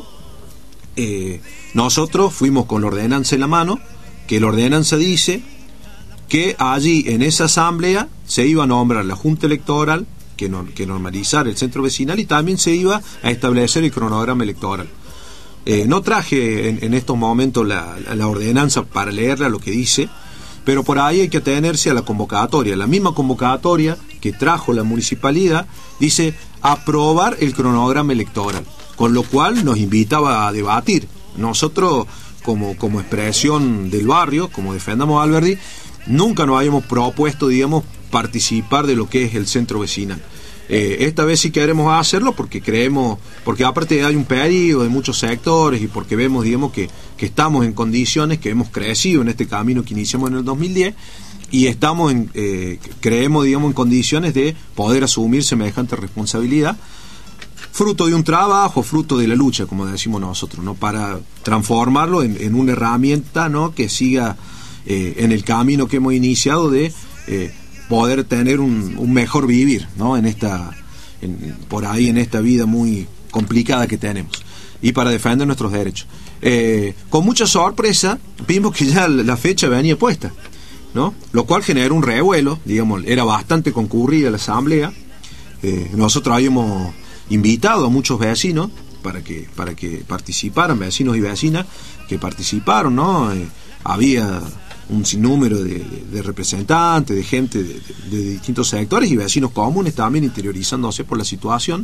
eh, nosotros fuimos con la ordenanza en la mano, que la ordenanza dice que allí en esa asamblea se iba a nombrar la Junta Electoral, que, no, que normalizara el centro vecinal, y también se iba a establecer el cronograma electoral. Eh, no traje en, en estos momentos la, la, la ordenanza para leerla, lo que dice, pero por ahí hay que atenerse a la convocatoria. La misma convocatoria que trajo la municipalidad dice aprobar el cronograma electoral, con lo cual nos invitaba a debatir. Nosotros, como, como expresión del barrio, como defendamos a Alberdi, nunca nos habíamos propuesto, digamos, participar de lo que es el centro vecinal. Eh, esta vez sí queremos hacerlo porque creemos, porque aparte hay un pedido de muchos sectores y porque vemos, digamos, que, que estamos en condiciones, que hemos crecido en este camino que iniciamos en el dos mil diez y estamos en, eh, creemos, digamos, en condiciones de poder asumir semejante responsabilidad, fruto de un trabajo, fruto de la lucha, como decimos nosotros, ¿no? Para transformarlo en, en una herramienta, ¿no? Que siga eh, en el camino que hemos iniciado de eh, poder tener un, un mejor vivir, ¿no? En esta, en, por ahí en esta vida muy complicada que tenemos, y para defender nuestros derechos. Eh, con mucha sorpresa vimos que ya la fecha venía puesta, ¿no? Lo cual generó un revuelo, digamos, era bastante concurrida la asamblea. Eh, nosotros habíamos invitado a muchos vecinos para que para que participaran, vecinos y vecinas que participaron, ¿no? Eh, había un sinnúmero de, de representantes, de gente de, de, de distintos sectores y vecinos comunes también interiorizándose por la situación.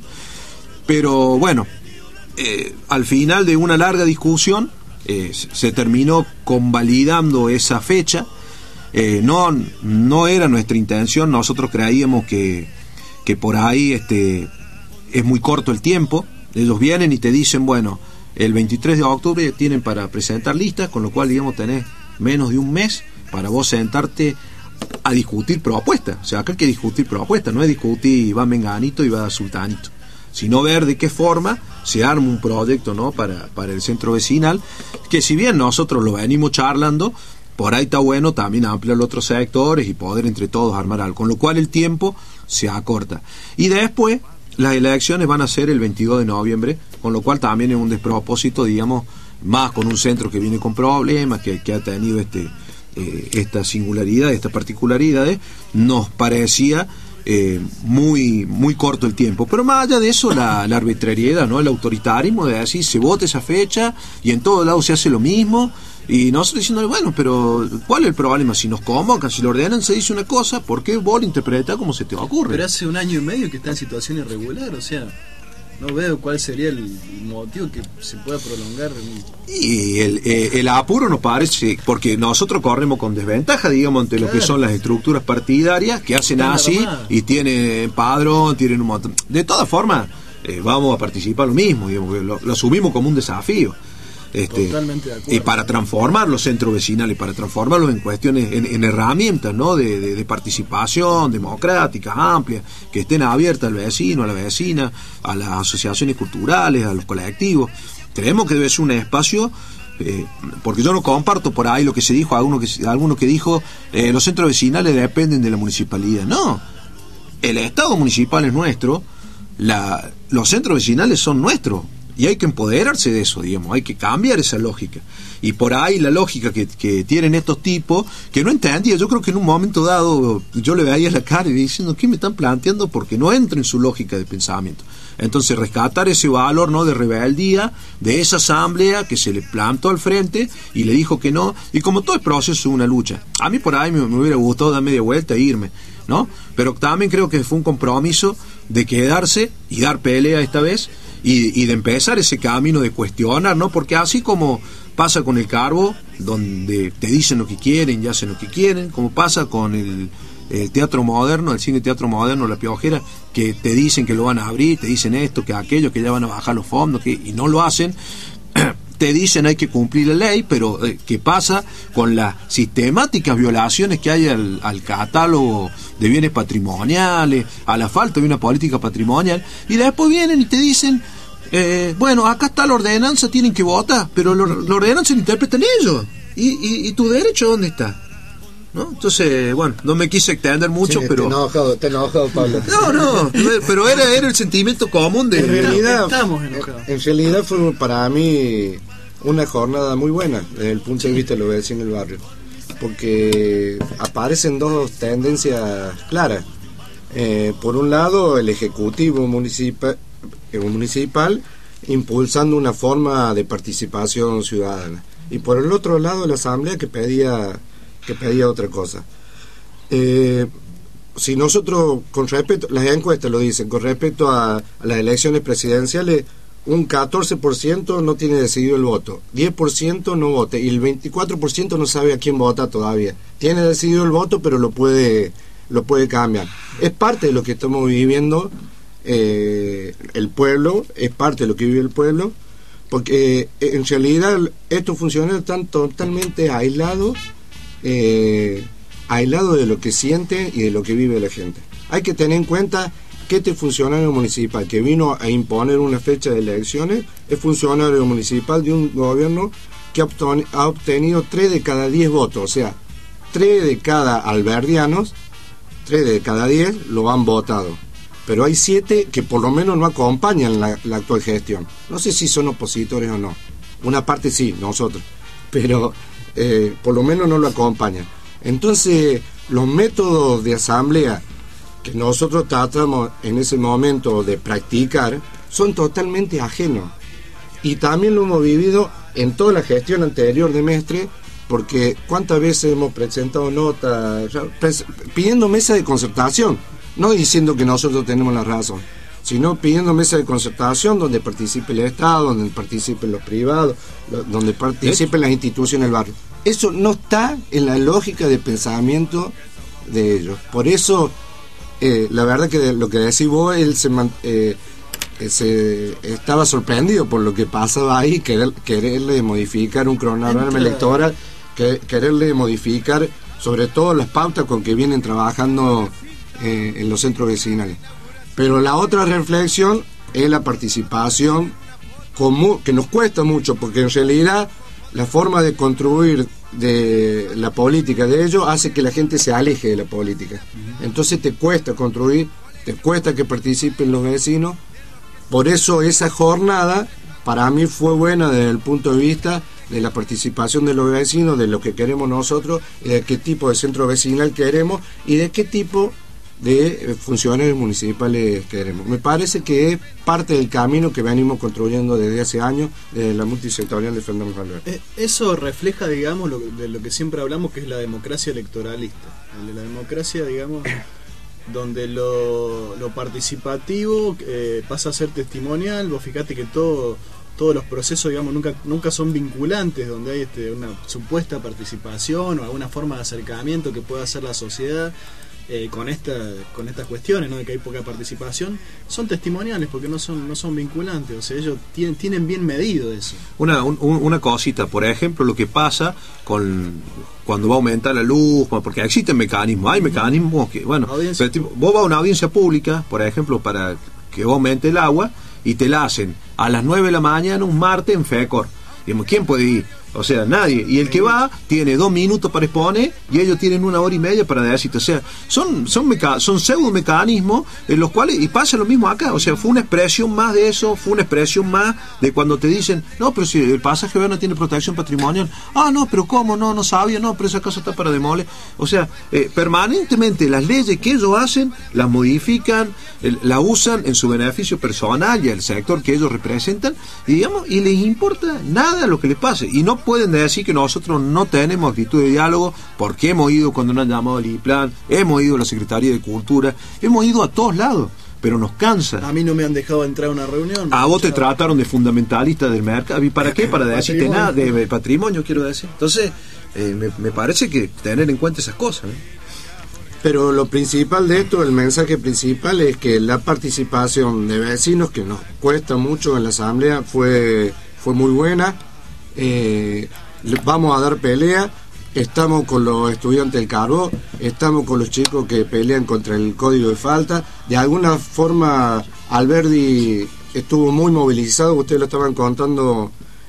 Pero bueno, eh, al final de una larga discusión eh, se terminó convalidando esa fecha. Eh, no, no era nuestra intención, nosotros creíamos que, que por ahí este, es muy corto el tiempo. Ellos vienen y te dicen, bueno, el veintitrés de octubre tienen para presentar listas, con lo cual, digamos, tenés menos de un mes para vos sentarte a discutir propuestas. O sea, acá hay que discutir propuestas, no es discutir va menganito y va sultanito, sino ver de qué forma se arma un proyecto, ¿no? para, para el centro vecinal, que si bien nosotros lo venimos charlando, por ahí está bueno también ampliar los otros sectores y poder entre todos armar algo, con lo cual el tiempo se acorta. Y después las elecciones van a ser el veintidós de noviembre, con lo cual también es un despropósito, digamos, más con un centro que viene con problemas, que, que ha tenido este eh, esta singularidad, esta particularidad, nos parecía eh, muy muy corto el tiempo. Pero más allá de eso, la, la arbitrariedad, ¿no? El autoritarismo de decir se vota esa fecha y en todos lados se hace lo mismo. Y nosotros diciendo, bueno, pero ¿cuál es el problema? Si nos convocan, si lo ordenan, se dice una cosa, ¿por qué vos lo interpretás como se te ocurre? Pero hace un año y medio que está en situación irregular, o sea, no veo cuál sería el motivo que se pueda prolongar. Y el, eh, el apuro nos parece, porque nosotros corremos con desventaja, digamos, ante claro. lo que son las estructuras partidarias, que hacen Están así armadas. Y tienen padrón, tienen un montón. De todas formas, eh, vamos a participar lo mismo, digamos, lo, lo asumimos como un desafío. Este, Totalmente de acuerdo. Y para transformar los centros vecinales, para transformarlos en cuestiones, en, en herramientas, ¿no? de, de, de participación democráticas, amplias, que estén abiertas al vecino, a la vecina, a las asociaciones culturales, a los colectivos. Creemos que debe ser un espacio, eh, porque yo no comparto por ahí lo que se dijo, alguno que, alguno que dijo eh, los centros vecinales dependen de la municipalidad. No, el Estado municipal es nuestro, la, los centros vecinales son nuestros. Y hay que empoderarse de eso, digamos, hay que cambiar esa lógica. Y por ahí la lógica que, que tienen estos tipos, que no entendía, yo creo que en un momento dado yo le veía la cara y diciendo, ¿qué me están planteando? Porque no entra en su lógica de pensamiento. Entonces rescatar ese valor, ¿no? de rebeldía de esa asamblea que se le plantó al frente y le dijo que no, y como todo el proceso es una lucha. A mí por ahí me, me hubiera gustado dar media vuelta e irme, ¿no? Pero también creo que fue un compromiso de quedarse y dar pelea esta vez, y, y de empezar ese camino de cuestionar, ¿no? Porque así como pasa con el Carbo, donde te dicen lo que quieren y hacen lo que quieren, como pasa con el, el teatro moderno, el cine teatro moderno, La Piojera, que te dicen que lo van a abrir, te dicen esto, que aquello, que ya van a bajar los fondos, que, y no lo hacen. Te dicen hay que cumplir la ley, pero eh, ¿qué pasa con las sistemáticas violaciones que hay al, al catálogo de bienes patrimoniales, a la falta de una política patrimonial? Y después vienen y te dicen, eh, bueno, acá está la ordenanza, tienen que votar, pero lo, la ordenanza la interpretan ellos. ¿Y, y, y tu derecho dónde está? ¿No? Entonces, bueno, no me quise extender mucho, sí, pero... Te enojado, te enojado, Pablo. No, no, pero era, era el sentimiento común de... En realidad, estamos enojados. En realidad fue para mí una jornada muy buena desde el punto de vista de los vecinos del barrio, porque aparecen dos tendencias claras. Eh, por un lado, el Ejecutivo municipal, eh, municipal impulsando una forma de participación ciudadana, y por el otro lado, la Asamblea que pedía... que pedía otra cosa. Eh, si nosotros, con respecto, las encuestas lo dicen, con respecto a, a las elecciones presidenciales, un catorce por ciento no tiene decidido el voto, diez por ciento no vota, y el veinticuatro por ciento no sabe a quién vota todavía. Tiene decidido el voto, pero lo puede, lo puede cambiar. Es parte de lo que estamos viviendo, eh, el pueblo, es parte de lo que vive el pueblo, porque eh, en realidad estos funcionarios están totalmente aislados, Eh, aislado de lo que siente y de lo que vive la gente. Hay que tener en cuenta que este funcionario municipal que vino a imponer una fecha de elecciones es funcionario municipal de un gobierno que ha obtenido tres de cada diez votos, o sea, tres de cada alberdianos, tres de cada diez lo han votado. Pero hay siete que por lo menos no acompañan la, la actual gestión. No sé si son opositores o no. Una parte sí, nosotros. Pero eh, por lo menos no lo acompañan. Entonces, los métodos de asamblea que nosotros tratamos en ese momento de practicar son totalmente ajenos. Y también lo hemos vivido en toda la gestión anterior de Mestre, porque cuántas veces hemos presentado notas pidiendo mesa de concertación, no diciendo que nosotros tenemos la razón, sino pidiendo mesa de concertación donde participe el Estado, donde participen los privados, donde participen las instituciones del barrio. Eso no está en la lógica de pensamiento de ellos. Por eso, eh, la verdad que lo que decís vos, él se, eh, se estaba sorprendido por lo que pasaba ahí, querer, quererle modificar un cronograma electoral, que, quererle modificar sobre todo las pautas con que vienen trabajando eh, en los centros vecinales. Pero la otra reflexión es la participación común, que nos cuesta mucho, porque en realidad la forma de construir de la política de ellos hace que la gente se aleje de la política. Entonces te cuesta construir, te cuesta que participen los vecinos. Por eso esa jornada para mí fue buena desde el punto de vista de la participación de los vecinos, de lo que queremos nosotros, de qué tipo de centro vecinal queremos y de qué tipo de funcionarios municipales queremos. Me parece que es parte del camino que venimos construyendo desde hace años, desde la multisectorial Defendamos Alberdi. Eso refleja, digamos, lo, de lo que siempre hablamos, que es la democracia electoralista. De la democracia, digamos, donde lo, lo participativo eh, pasa a ser testimonial. Vos fíjate que todo, todos los procesos, digamos, nunca, nunca son vinculantes, donde hay este, una supuesta participación o alguna forma de acercamiento que pueda hacer la sociedad. Eh, con esta con estas cuestiones, ¿no?, de que hay poca participación, son testimoniales porque no son no son vinculantes, o sea, ellos tienen tienen bien medido eso. Una un, una cosita, por ejemplo, lo que pasa con cuando va a aumentar la luz, porque existen mecanismos, hay mecanismos que, bueno, pero, vos vas a una audiencia pública, por ejemplo, para que vos aumente el agua y te la hacen a las nueve de la mañana un martes en FECOR. Digamos, ¿quién puede ir? O sea, nadie. Y el que va tiene dos minutos para exponer y ellos tienen una hora y media para decirte. O sea, son son meca son pseudo mecanismos en los cuales, y pasa lo mismo acá. O sea, fue una expresión más de eso, fue una expresión más de cuando te dicen, no, pero si el pasaje no tiene protección patrimonial. Ah, no, pero ¿cómo? No, no sabía, no, pero esa casa está para demoler. O sea, eh, permanentemente las leyes que ellos hacen, las modifican, el, la usan en su beneficio personal y al sector que ellos representan, y digamos, y les importa nada lo que les pase. Y no pueden decir que nosotros no tenemos actitud de diálogo, porque hemos ido cuando nos han llamado al IPLAN, hemos ido a la Secretaría de Cultura, hemos ido a todos lados, pero nos cansa. A mí no me han dejado entrar a una reunión. A vos te trataron de fundamentalista del mercado. ¿Y para qué? Para decirte nada de, de patrimonio, quiero decir. Entonces, eh, me, me parece que tener en cuenta esas cosas, ¿eh? Pero lo principal de esto, el mensaje principal es que la participación de vecinos, que nos cuesta mucho en la asamblea, fue, fue muy buena. Eh, vamos a dar pelea, estamos con los estudiantes del Carbó, estamos con los chicos que pelean contra el código de falta. De alguna forma Alberdi estuvo muy movilizado, ustedes lo estaban contando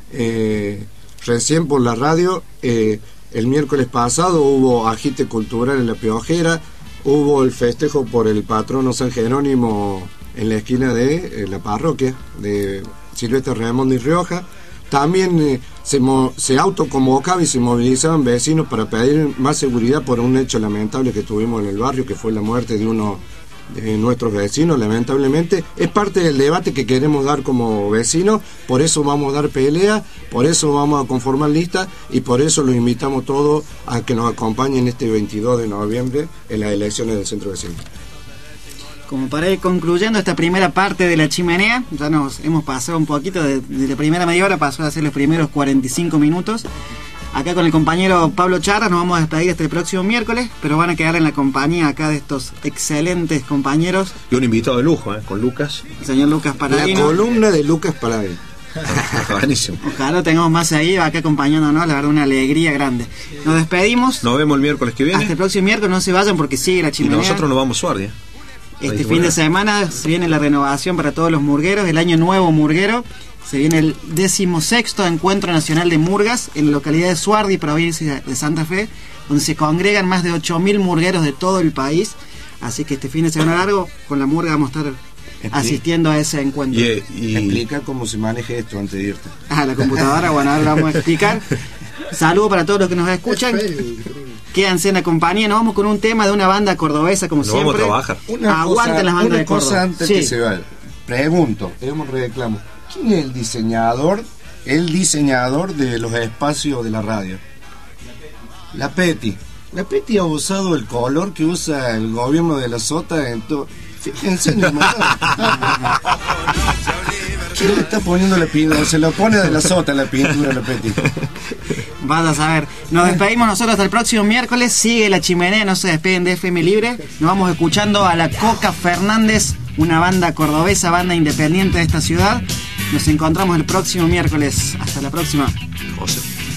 eh, recién por la radio. eh, el miércoles pasado hubo agite cultural en La Piojera, hubo el festejo por el patrono San Jerónimo en la esquina de eh, la parroquia de Silvestre Raimondo y Rioja. También eh, se, mo se autoconvocaban y se movilizaban vecinos para pedir más seguridad por un hecho lamentable que tuvimos en el barrio, que fue la muerte de uno de nuestros vecinos, lamentablemente. Es parte del debate que queremos dar como vecinos, por eso vamos a dar pelea, por eso vamos a conformar lista y por eso los invitamos todos a que nos acompañen este veintidós de noviembre en las elecciones del centro vecinal. Como para ir concluyendo esta primera parte de la chimenea, ya nos hemos pasado un poquito, de, de la primera media hora pasó a ser los primeros cuarenta y cinco minutos. Acá con el compañero Pablo Charras nos vamos a despedir este próximo miércoles, pero van a quedar en la compañía acá de estos excelentes compañeros. Y un invitado de lujo, ¿eh? Con Lucas. El señor Lucas Paladino. La columna de Lucas Paladino. Buenísimo. Ojalá tengamos más ahí, acá acompañándonos, la verdad, una alegría grande. Nos despedimos. Nos vemos el miércoles que viene. Hasta el próximo miércoles, no se vayan porque sigue la chimenea. Y nosotros nos vamos suardia. Este fin de semana se viene la renovación para todos los murgueros, el año nuevo murguero. Se viene el decimosexto Encuentro Nacional de Murgas en la localidad de Suardi, provincia de Santa Fe, donde se congregan más de ocho mil murgueros de todo el país. Así que este fin de semana largo, con la murga vamos a estar asistiendo a ese encuentro. Y, y... Explica cómo se maneja esto antes de irte. Ah, la computadora, bueno, ahora lo vamos a explicar. Saludos para todos los que nos escuchan. Quédense en la compañía. Nos vamos con un tema de una banda cordobesa, como nos siempre. Vamos a trabajar. Una Aguanten cosa, las bandas una de Córdoba. cosa antes sí. que se vaya. Pregunto, es un reclamo. ¿Quién es el diseñador, el diseñador de los espacios de la radio? La Peti. La Peti ha usado el color que usa el gobierno de la Sota en todo. Fíjense en el ¿quién le está poniendo la pintura? Se lo pone de la Sota la pintura de la Peti. Vas a saber. Nos despedimos nosotros hasta el próximo miércoles. Sigue La Chimenea, no se despeguen de F M Libre. Nos vamos escuchando a la Coca Fernández, una banda cordobesa, banda independiente de esta ciudad. Nos encontramos el próximo miércoles. Hasta la próxima. José.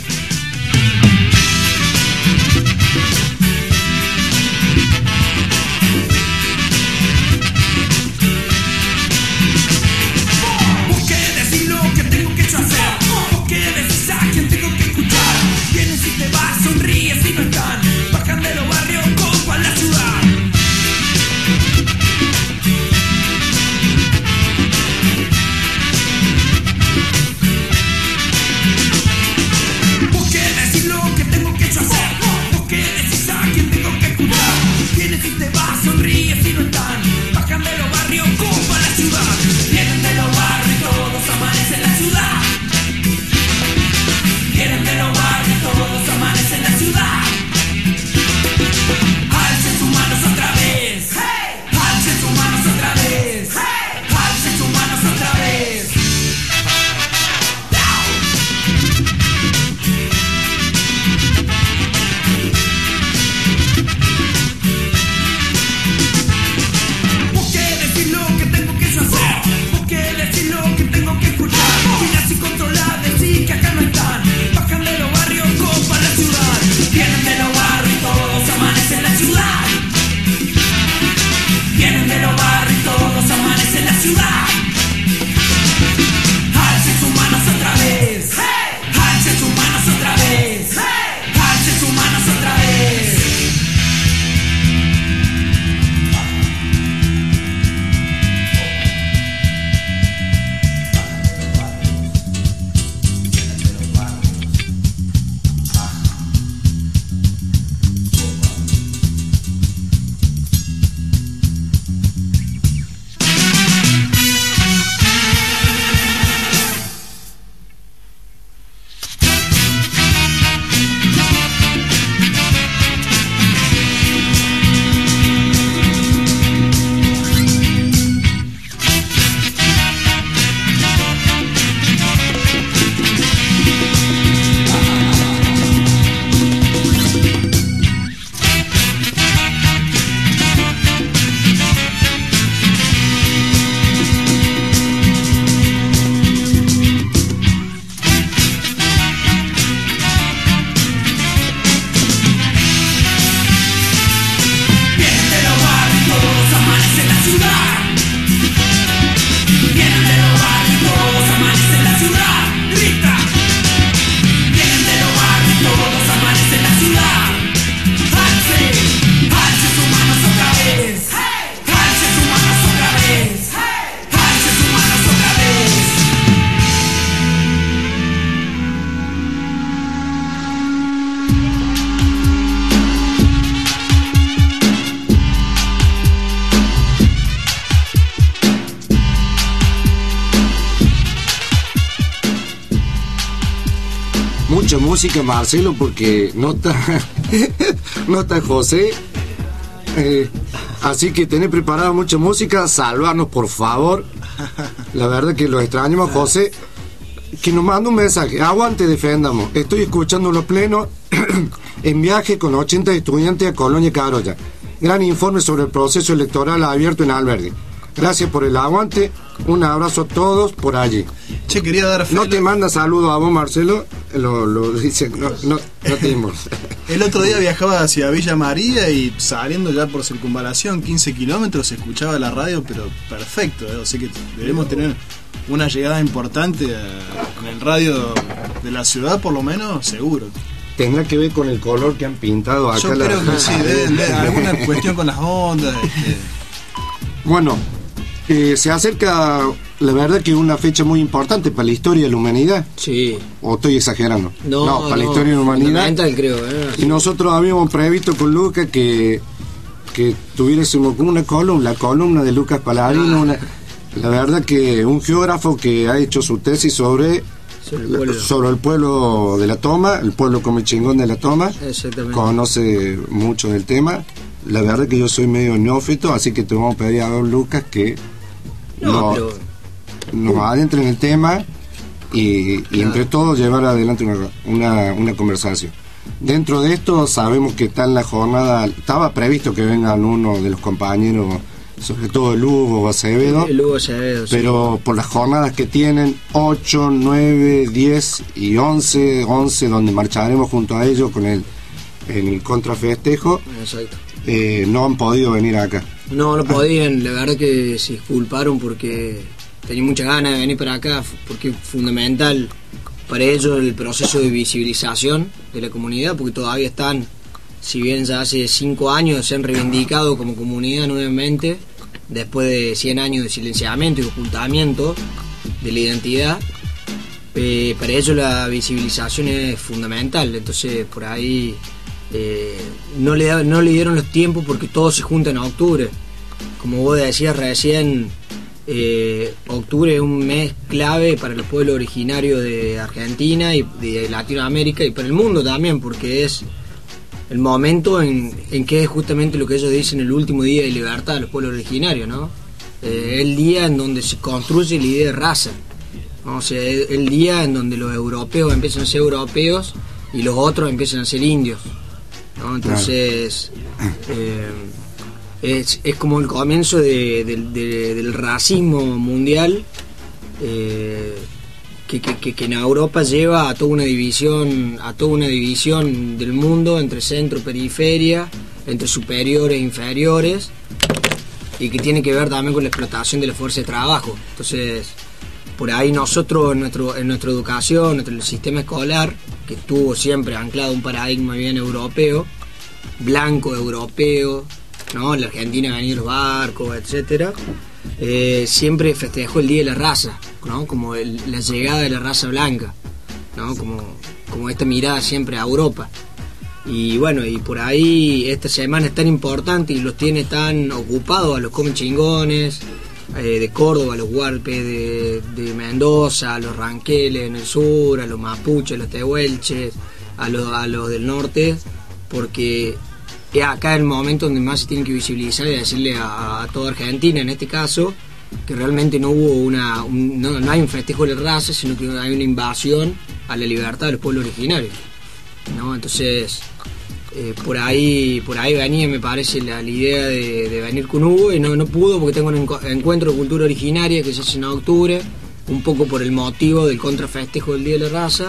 Mucha música, Marcelo, porque no está no está José, eh, así que tenés preparada mucha música. Salvarnos, por favor. La verdad que lo extrañamos, José, que nos manda un mensaje. Aguante, defendamos. Estoy escuchándolo pleno en viaje con ochenta estudiantes a Colonia Carolla. Gran informe sobre el proceso electoral abierto en Alberdi. Gracias por el aguante. Un abrazo a todos por allí. Che, quería dar fe. No te manda saludos a vos, Marcelo. Lo, lo dice, no, no, no te dimos. El otro día viajaba hacia Villa María y saliendo ya por circunvalación, quince kilómetros, se escuchaba la radio, pero perfecto, ¿eh? O sea que debemos tener una llegada importante a, en el radio de la ciudad, por lo menos, seguro. Tendrá que ver con el color que han pintado acá. Yo la... creo que sí, de, de, alguna cuestión con las ondas. Este. Bueno, eh, se acerca, la verdad que una fecha muy importante para la historia de la humanidad. Sí. ¿O estoy exagerando? No, no para no, la historia de la humanidad. Creo, eh. Y nosotros habíamos previsto con Lucas que, que tuviésemos una columna, la columna de Lucas Paladino, ah. una, la verdad que un geógrafo que ha hecho su tesis sobre... Sobre el, pueblo. sobre el pueblo de la Toma, el pueblo come chingón de la Toma. Exactamente. Conoce mucho del tema. La verdad que yo soy medio neófito, así que te vamos a pedir a don Lucas que no, nos, pero... nos adentre en el tema y, y claro. entre todos llevar adelante una, una, una conversación. Dentro de esto sabemos que está en la jornada, estaba previsto que vengan uno de los compañeros, sobre todo el Hugo Acevedo, el Hugo Acevedo, pero sí. por las jornadas que tienen, ocho, nueve, diez y once, once, donde marcharemos junto a ellos con el, el contrafestejo, eh, no han podido venir acá. No, no podían, la verdad que se disculparon porque tenían muchas ganas de venir para acá, porque es fundamental para ellos el proceso de visibilización de la comunidad, porque todavía están... Si bien ya hace cinco años se han reivindicado como comunidad nuevamente, después de cien años de silenciamiento y ocultamiento de la identidad, eh, para ello la visibilización es fundamental. Entonces por ahí eh, no, le, no le dieron los tiempos porque todo se junta en octubre. Como vos decías recién, eh, octubre es un mes clave para los pueblos originarios de Argentina y de Latinoamérica y para el mundo también, porque es el momento en, en que es justamente lo que ellos dicen el último día de libertad de los pueblos originarios, ¿no? Eh, el día en donde se construye la idea de raza, ¿no? O sea, el, el día en donde los europeos empiezan a ser europeos y los otros empiezan a ser indios, ¿no? Entonces eh, es, es como el comienzo de, de, de, del racismo mundial, eh, Que, que, que en Europa lleva a toda una división a toda una división del mundo entre centro, periferia, entre superiores e inferiores, y que tiene que ver también con la explotación de la fuerza de trabajo. Entonces, por ahí nosotros en nuestro en nuestra educación, en nuestro sistema escolar, que estuvo siempre anclado un paradigma bien europeo, blanco europeo, ¿no? En la Argentina venían los barcos, etcétera. Eh, siempre festejó el Día de la Raza, ¿no? Como el, la llegada de la raza blanca, ¿no? Como, como esta mirada siempre a Europa. Y bueno, y por ahí esta semana es tan importante y los tiene tan ocupados a los come chingones eh, de Córdoba, a los huarpes de, de Mendoza, a los ranqueles en el sur, a los mapuches, a los tehuelches, a los, a los del norte, porque es acá el momento donde más se tiene que visibilizar y decirle a, a toda Argentina, en este caso, que realmente no hubo una un, no, no hay un festejo de la raza, sino que hay una invasión a la libertad de los pueblos originarios, ¿no? Entonces eh, por ahí por ahí venía, me parece, la, la idea de, de venir con Hugo, y no, no pudo porque tengo un enco- encuentro de cultura originaria que se hace en octubre, un poco por el motivo del contrafestejo del Día de la Raza,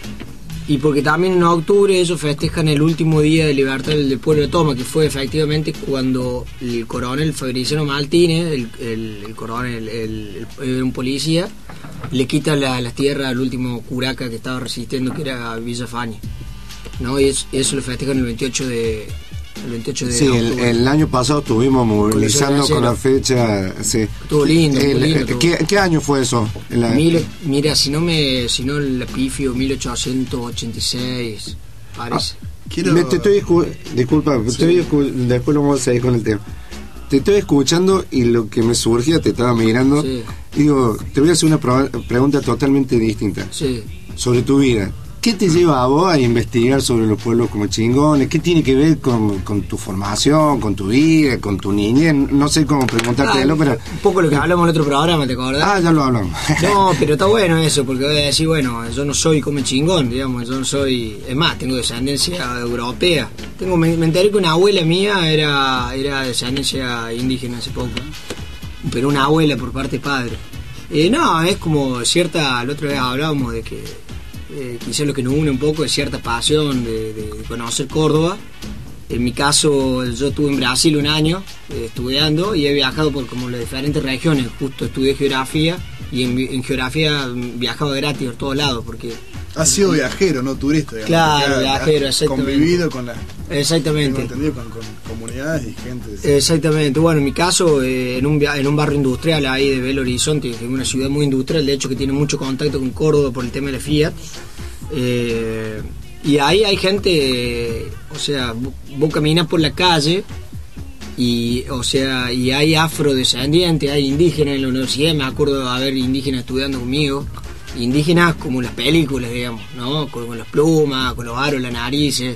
y porque también en octubre ellos festejan el último día de libertad del pueblo de Toma, que fue efectivamente cuando el coronel Fabriciano Martínez, el, el, el coronel, el, el, el, un policía, le quita la, las tierras al último curaca que estaba resistiendo, que era Villa Faña, ¿no? Y eso, eso lo festejan el veintiocho de el veintiocho de sí, el, el año pasado estuvimos movilizando con la fecha. Sí. Estuvo lindo, el, lindo el, ¿qué, ¿Qué año fue eso? La... Mil, mira, si no me si no la pifio, mil ochocientos ochenta y seis, parece. Ah, quiero... Me te estoy escu... Disculpa, sí. estoy escu... después lo vamos a seguir con el tema. Te estoy escuchando y lo que me surgía, te estaba mirando. Sí. Digo, te voy a hacer una pro... pregunta totalmente distinta. Sí. Sobre tu vida. ¿Qué te lleva a vos a investigar sobre los pueblos como chingones? ¿Qué tiene que ver con, con tu formación, con tu vida, con tu niñez? No sé cómo preguntártelo, ah, pero... Un poco lo que hablamos en el otro programa, ¿te acordás? Ah, ya lo hablamos. No, pero está bueno eso, porque voy a decir, bueno, yo no soy come chingón, digamos, yo no soy... Es más, tengo descendencia europea. Tengo Me, me enteré que una abuela mía era, era descendencia indígena hace poco, pero una abuela por parte de padre. Eh, no, es como cierta... La otra vez hablábamos de que... eh, quizás lo que nos une un poco es cierta pasión de, de, de conocer Córdoba. En mi caso, yo estuve en Brasil un año eh, estudiando y he viajado por como las diferentes regiones. Justo estudié geografía y en, en geografía viajaba gratis por todos lados porque... Has sido viajero, no turista. Digamos, claro, viajero, has exactamente. Convivido con las... Exactamente. Entendido con, con comunidades y gente. Exactamente. Bueno, en mi caso, eh, en, un, en un barrio industrial ahí de Belo Horizonte, que es una ciudad muy industrial, de hecho que tiene mucho contacto con Córdoba por el tema de la Fiat. Eh, y ahí hay gente, eh, o sea, vos, vos caminás por la calle y, o sea, y hay afrodescendientes, hay indígenas en la universidad, me acuerdo de haber indígenas estudiando conmigo. Indígenas como las películas, digamos, ¿no? Con, con las plumas, con los aros, las narices.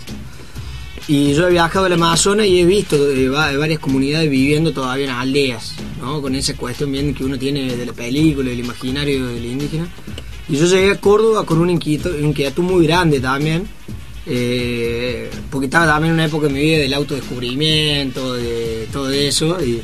Y yo he viajado al Amazonas y he visto eh, varias comunidades viviendo todavía en las aldeas, ¿no? Con esa cuestión bien que uno tiene de la película, del imaginario del indígena. Y yo llegué a Córdoba con una inquietud, inquietud muy grande también, eh, porque estaba también en una época de mi vida del autodescubrimiento, de todo eso. Y...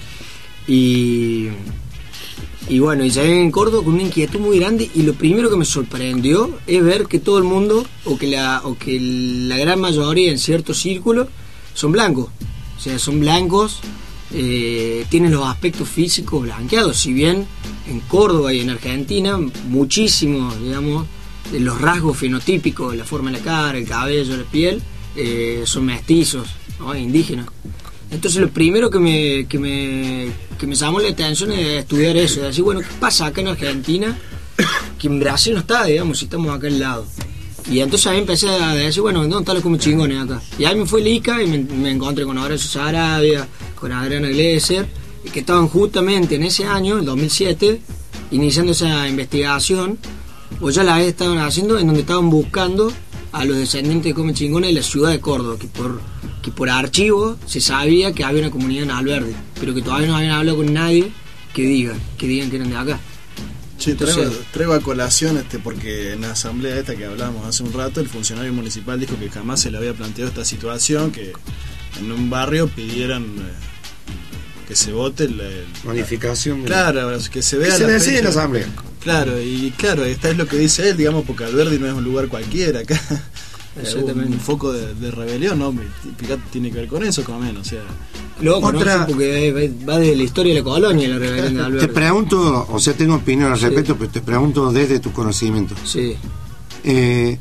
y Y bueno, y llegué en Córdoba con una inquietud muy grande y lo primero que me sorprendió es ver que todo el mundo, o que la, o que la gran mayoría en ciertos círculos, son blancos. O sea, son blancos, eh, tienen los aspectos físicos blanqueados. Si bien en Córdoba y en Argentina, muchísimos, digamos, de los rasgos fenotípicos, la forma de la cara, el cabello, la piel, eh, son mestizos, ¿no? Indígenas. Entonces lo primero que me, que me que me llamó la atención es estudiar eso, de decir, bueno, ¿qué pasa acá en Argentina? Que en Brasil no está, digamos, si estamos acá al lado. Y entonces ahí empecé a decir, bueno, ¿dónde están los come chingones acá? Y ahí me fue el I C A y me, me encontré con Horacio Sarabia, con Adriana Glesser, que estaban justamente en ese año, el dos mil siete, iniciando esa investigación, o ya la estaban haciendo, en donde estaban buscando a los descendientes de come chingones de la ciudad de Córdoba, que por... que por archivo se sabía que había una comunidad en Alberdi, pero que todavía no habían hablado con nadie que digan, que digan que eran de acá. Sí, traigo, traigo a colación este porque en la asamblea esta que hablábamos hace un rato, el funcionario municipal dijo que jamás se le había planteado esta situación, que en un barrio pidieran eh, que se vote la modificación. Claro, que se vea que se la decide en la asamblea. Claro, y claro, esta es lo que dice él, digamos, porque Alberdi no es un lugar cualquiera acá. Exactamente. Un foco de, de rebelión, ¿no? Tiene que ver con eso, como menos, o sea. Loco, otra... ¿no? Porque va de la historia de la colonia la rebelión de Alberdi. Te pregunto, o sea, tengo opinión al sí. respecto, pero te pregunto desde tu conocimiento. Sí. Eh,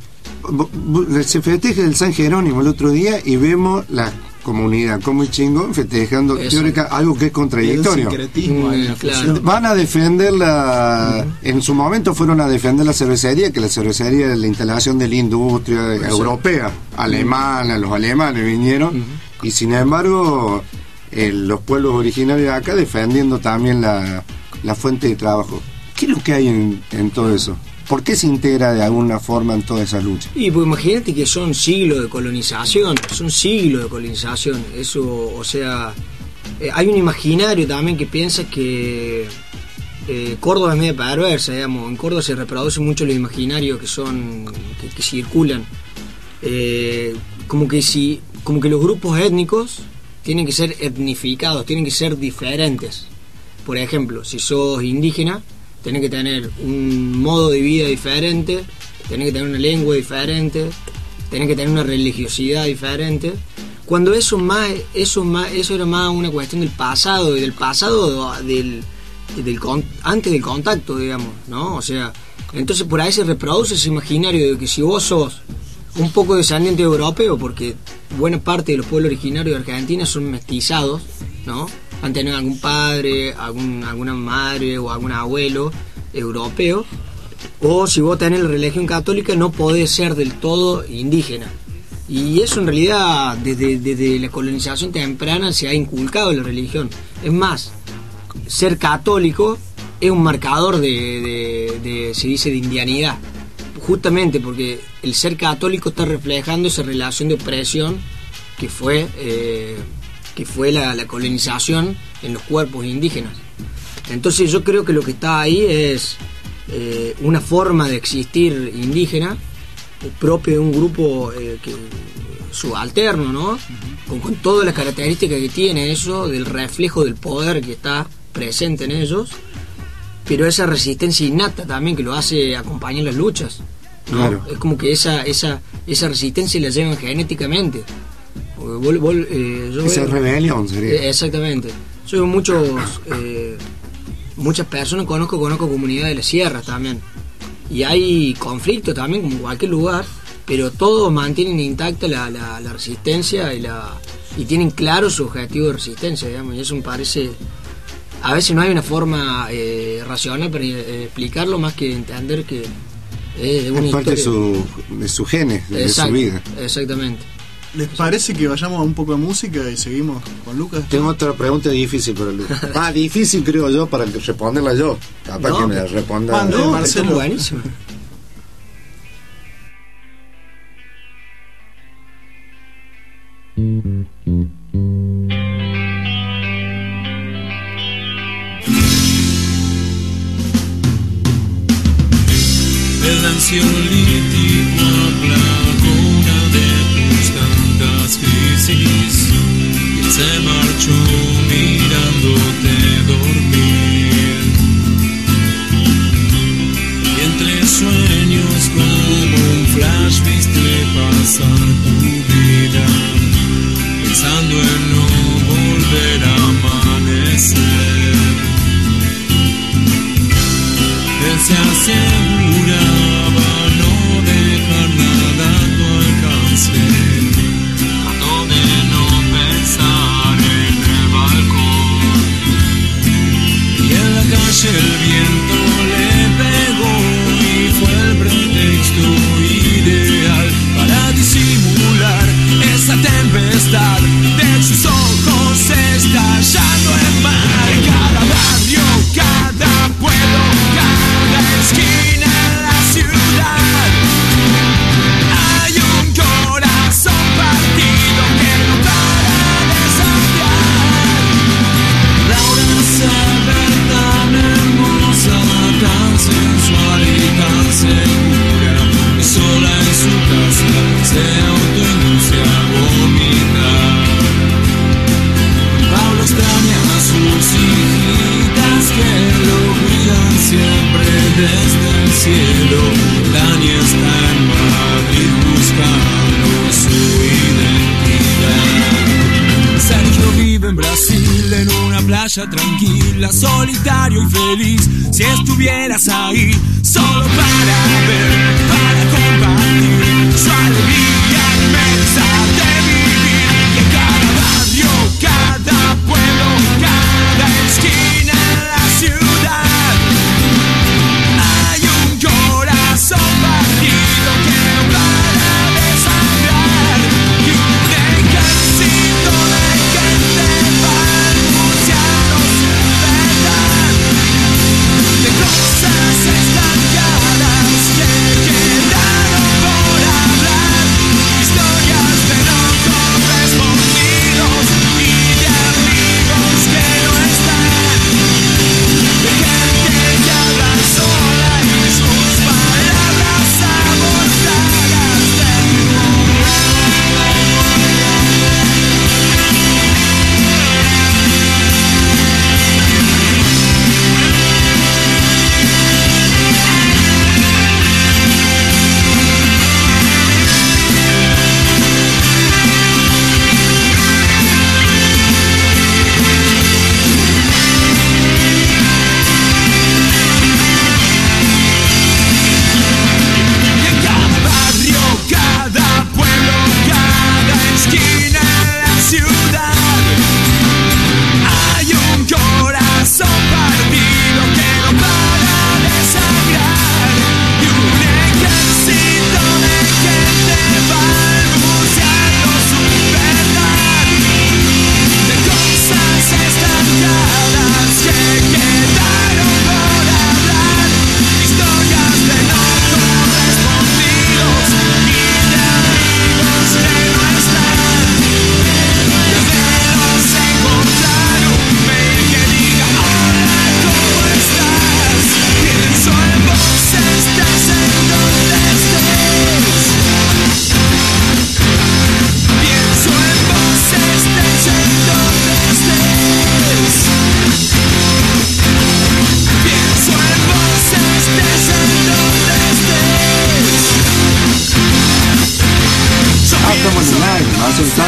se festeja el San Jerónimo el otro día y vemos la comunidad como el chingón festejando teórica algo que es contradictorio. Mm, claro. Van a defender la uh-huh. en su momento fueron a defender la cervecería, que la cervecería es la instalación de la industria uh-huh. europea, alemana, los alemanes vinieron uh-huh. y sin embargo eh, los pueblos originarios de acá defendiendo también la, la fuente de trabajo. ¿Qué es lo que hay en, en todo eso? ¿Por qué se integra de alguna forma en toda esa lucha? Y pues imagínate que son siglos de colonización, son siglos de colonización. Eso, o sea, eh, hay un imaginario también que piensa que eh, Córdoba es medio perversa, digamos. En Córdoba se reproducen mucho los imaginarios que son, que, que circulan. Eh, como que si, como que los grupos étnicos tienen que ser etnificados, tienen que ser diferentes. Por ejemplo, si sos indígena, tenés que tener un modo de vida diferente, tenés que tener una lengua diferente, tenés que tener una religiosidad diferente. Cuando eso más, eso más, eso era más una cuestión del pasado y del pasado del, del antes del contacto, digamos, ¿no? O sea, entonces por ahí se reproduce ese imaginario de que si vos sos un poco descendiente europeo, porque buena parte de los pueblos originarios de Argentina son mestizados, ¿no? Han tenido algún padre, algún, alguna madre o algún abuelo europeo, o si vos tenés la religión católica no podés ser del todo indígena. Y eso en realidad desde, desde la colonización temprana se ha inculcado en la religión. Es más, ser católico es un marcador de, de, de se dice, de indianidad, justamente porque el ser católico está reflejando esa relación de opresión que fue... Eh, que fue la, la colonización en los cuerpos indígenas. Entonces yo creo que lo que está ahí es eh, una forma de existir indígena eh, propio de un grupo eh, que, subalterno, ¿no? Uh-huh. Con, con todas las características que tiene eso, del reflejo del poder que está presente en ellos, pero esa resistencia innata también que lo hace acompañar las luchas. ¿no? Claro. Es como que esa esa esa resistencia la llevan genéticamente. Porque vos- vos, eh, yo Esa veo- rebelión sería. Eh, exactamente. Yo veo muchos, eh, muchas personas, conozco, conozco comunidades de las sierras también. Y hay conflictos también, como en cualquier lugar, pero todos mantienen intacta la, la, la resistencia y la y tienen claro su objetivo de resistencia, digamos. Y eso me parece... A veces no hay una forma eh, racional para eh, explicarlo más que entender que es de una Es parte de historia. su, de su genes, de Exacto, su vida. exactamente. ¿Les parece que vayamos a un poco de música y seguimos con Lucas? Tengo otra pregunta difícil para Lucas. Ah, difícil creo yo para que responderla yo. Capaz No, que me la responda. mande, No, Marcelo. está buenísimo. El ansiolítico aplacó una de tus tantas crisis y él se marchó mirándote dormir. Y entre sueños como un flash viste pasar tu vida, pensando en no volver a amanecer. Él se aseguraba no dejar nada a tu alcance, trató de no pensar en el balcón. Y en la calle el viento le pegó y fue el pretexto ideal para disimular esa tempestad de sus ojos estallando en mar. Cada barrio, cada pueblo, cada esquina en la ciudad hay un corazón partido que no para de saciar. Laura se ve tan hermosa, tan sensual y tan segura, y sola en su casa se autoinduce a vomitar. Pablo extraña a sus hijitas que lo cuidan siempre desde el cielo. Dani está en Madrid buscando su identidad. Sergio vive en Brasil en una playa tranquila, solitario y feliz. Si estuvieras ahí, solo para ver, para compartir su alegría inmensa de vivir. Y en cada barrio, cada pueblo, cada esquina en la ciudad hay un corazón partido que no para de sangrar. Y un ejército de gente balbuceando su verdad, de cosas estancadas que quedaron por hablar, historias de no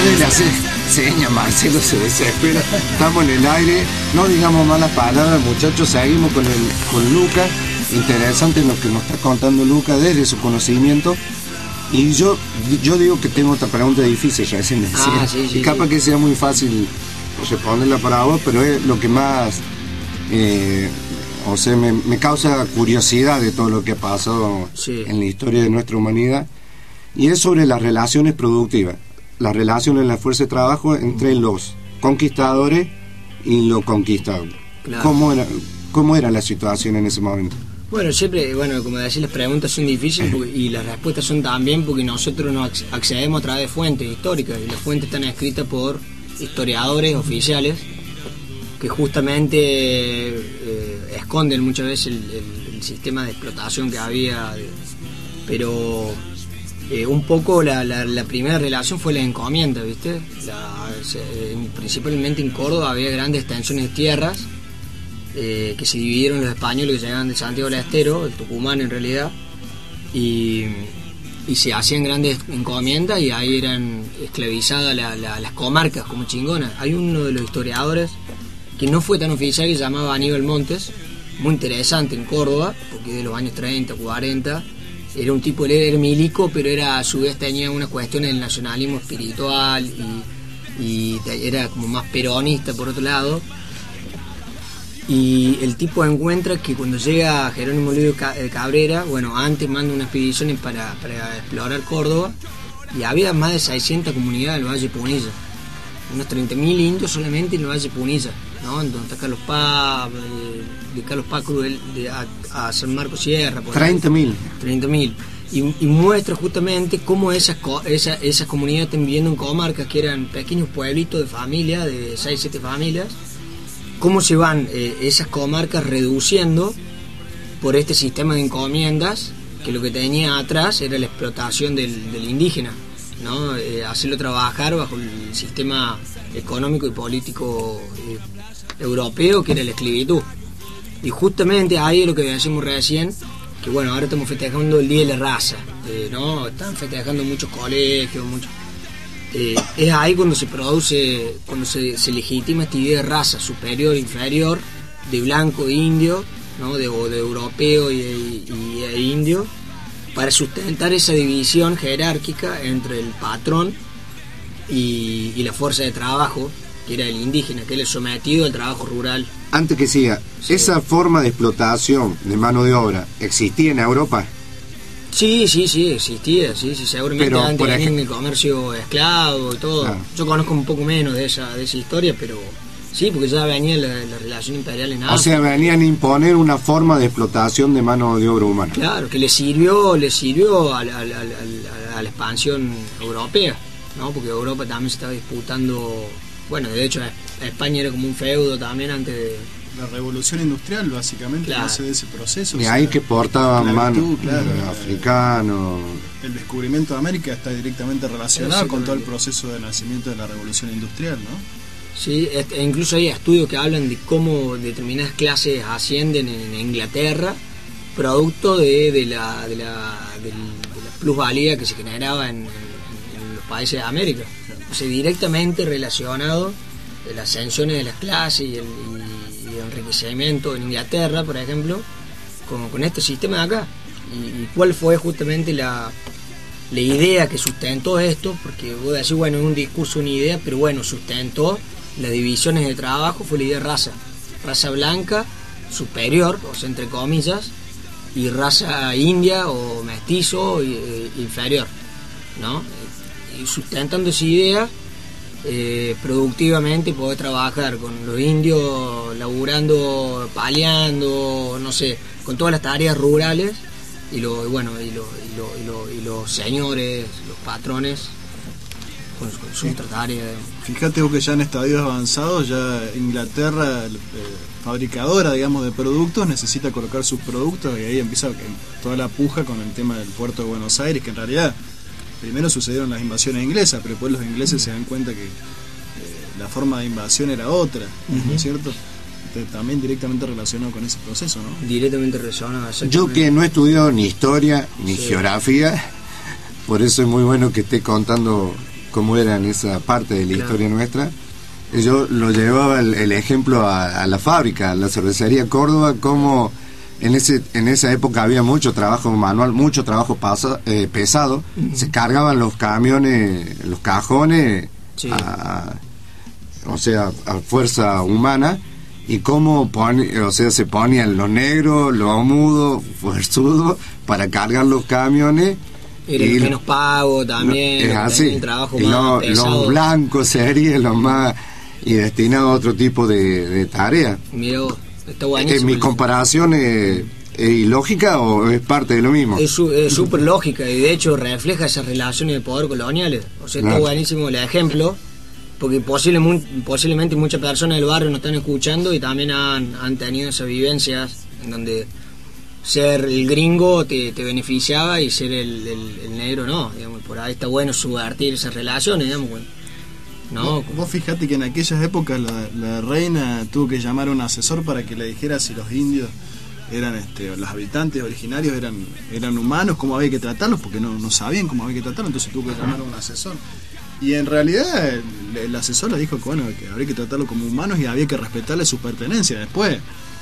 ustedes le hacen señas, Marcelo se desespera. Estamos en el aire, no digamos malas palabras, muchachos, seguimos con, el, con Luca. Interesante lo que nos está contando Luca desde su conocimiento. Y yo yo digo que tengo otra pregunta difícil, recién decía. Ah, sí, sí, y capaz sí. que sea muy fácil responderla para vos, pero es lo que más, eh, o sea, me, me causa curiosidad de todo lo que ha pasado Sí. en la historia de nuestra humanidad. Y es sobre las relaciones productivas, las relaciones en la fuerza de trabajo entre los conquistadores y los conquistados. Claro. ¿Cómo era, cómo era la situación en ese momento? Bueno, siempre, bueno, como decís, las preguntas son difíciles porque- y las respuestas son también porque nosotros nos acc- accedemos a través de fuentes históricas y las fuentes están escritas por historiadores oficiales que justamente eh, esconden muchas veces el, el- el sistema de explotación que había, de- pero eh, un poco la, la, la primera relación fue la encomienda, ¿viste? La- se- en- principalmente en Córdoba había grandes extensiones de tierras eh, que se dividieron los españoles que llegaban de Santiago del Estero, el Tucumán en realidad, y, y se hacían grandes encomiendas y ahí eran esclavizadas la- la- las comarcas como chingonas. Hay uno de los historiadores que no fue tan oficial que se llamaba Aníbal Montes, muy interesante en Córdoba, porque de los años treinta, cuarenta, era un tipo, él era milico, pero era a su vez tenía una cuestión del nacionalismo espiritual y, y te- era como más peronista por otro lado. Y el tipo encuentra que cuando llega Jerónimo Luis Ca- eh, Cabrera, bueno, antes manda una expedición para, para explorar Córdoba y había más de seiscientas comunidades en el Valle Punilla, unos treinta mil indios solamente en el Valle Punilla, ¿no? En donde está Carlos Paz, eh, de Carlos Paz Cruz de, a, a San Marcos Sierra. por ahí. treinta mil. treinta mil. Y, y muestra justamente cómo esas, co- esa- esas comunidades están viviendo en comarcas que eran pequeños pueblitos de familia, de seis, siete familias, cómo se van eh, esas comarcas reduciendo por este sistema de encomiendas que lo que tenía atrás era la explotación del, del indígena, ¿no? Eh, hacerlo trabajar bajo el sistema económico y político eh, europeo que era la esclavitud. Y justamente ahí es lo que decimos recién, que bueno, ahora estamos festejando el Día de la Raza, eh, ¿no? Están festejando muchos colegios, muchos... Eh, es ahí cuando se produce, cuando se, se legitima esta idea de raza superior, inferior, de blanco e indio, ¿no? de, o de europeo y, y- y- e indio, para sustentar esa división jerárquica entre el patrón y, y la fuerza de trabajo, que era el indígena, que era el sometido al trabajo rural. Antes que siga, ¿esa forma de explotación de mano de obra existía en Europa? Sí, sí, sí, existía, sí, sí, seguramente Pero, antes por tenían ej- el comercio esclavo y todo. Claro. Yo conozco un poco menos de esa, de esa historia, pero sí, porque ya venía la, la relación imperial en O África. sea, venían a imponer una forma de explotación de mano de obra humana. Claro, que le sirvió, le sirvió a, la- a la- a la- a la expansión europea, ¿no? Porque Europa también se estaba disputando, bueno, de hecho España era como un feudo también antes de... La revolución industrial básicamente Claro. nace de ese proceso. Y o sea, ahí que portaban esclavitud, mano claro. eh, africano. El descubrimiento de América está directamente relacionado con todo el Exactamente. proceso de nacimiento de la revolución industrial, ¿no? Sí, est- e incluso hay estudios que hablan de cómo determinadas clases ascienden en Inglaterra, producto de, de, la, de, la, del- de la plusvalía que se generaba en, en- en los países de América. O sea, directamente relacionado de las ascensiones de las clases y el, y el enriquecimiento en Inglaterra, por ejemplo, con, con este sistema de acá. Y, y cuál fue justamente la, la idea que sustentó esto, porque voy a decir, bueno, es un discurso, una idea, pero bueno, sustentó las divisiones de trabajo, fue la idea de raza. Raza blanca, superior, o sea, entre comillas, y raza india o mestizo y- e- inferior, ¿no? Y sustentando esa idea, eh, productivamente poder trabajar con los indios laburando, paleando, no sé, con todas las tareas rurales, y lo, y bueno, y, lo, y, lo- y lo- y los señores, los patrones, con, con sus otras tareas. Fíjate vos que ya en estadios avanzados, ya Inglaterra, eh, fabricadora, digamos, de productos, necesita colocar sus productos y ahí empieza toda la puja con el tema del puerto de Buenos Aires, que en realidad primero sucedieron las invasiones inglesas, pero después los ingleses se dan cuenta que eh, la forma de invasión era otra, ¿no es cierto? Entonces, también directamente relacionado con ese proceso, ¿no? Directamente relacionado. Yo que no he estudiado ni historia ni Sí. geografía, por eso es muy bueno que esté contando cómo era en esa parte de la Claro. historia nuestra, yo lo llevaba el, el ejemplo a, a la fábrica, a la cervecería Córdoba, como en ese en esa época había mucho trabajo manual, mucho trabajo pasa, eh, pesado, uh-huh. se cargaban los camiones, los cajones, sí. a, o sea, a fuerza humana, y cómo pone, o sea, se ponían los negros, los mudos, fuerzudos, para cargar los camiones. Era el menos pago también, es así. El trabajo y más lo, pesado. Los blancos serían los más, y destinados a otro tipo de, de tareas. Mira, está buenísimo. ¿En mi comparación es, es ilógica o es parte de lo mismo? Es súper lógica, y de hecho refleja esas relaciones de poder coloniales. O sea, está claro. buenísimo el ejemplo, porque posible, muy, posiblemente muchas personas del barrio nos están escuchando y también han, han tenido esas vivencias en donde ser el gringo te, te beneficiaba y ser el, el, el negro no, digamos. Por ahí está bueno subvertir esas relaciones, digamos. No, vos, vos fijate que en aquellas épocas la, la reina tuvo que llamar a un asesor para que le dijera si los indios eran, este, los habitantes originarios eran eran humanos, cómo había que tratarlos, porque no, no sabían cómo había que tratarlos, entonces tuvo que llamar a un asesor. Y en realidad el, el asesor le dijo que bueno, que habría que tratarlo como humanos y había que respetarle sus pertenencias. Después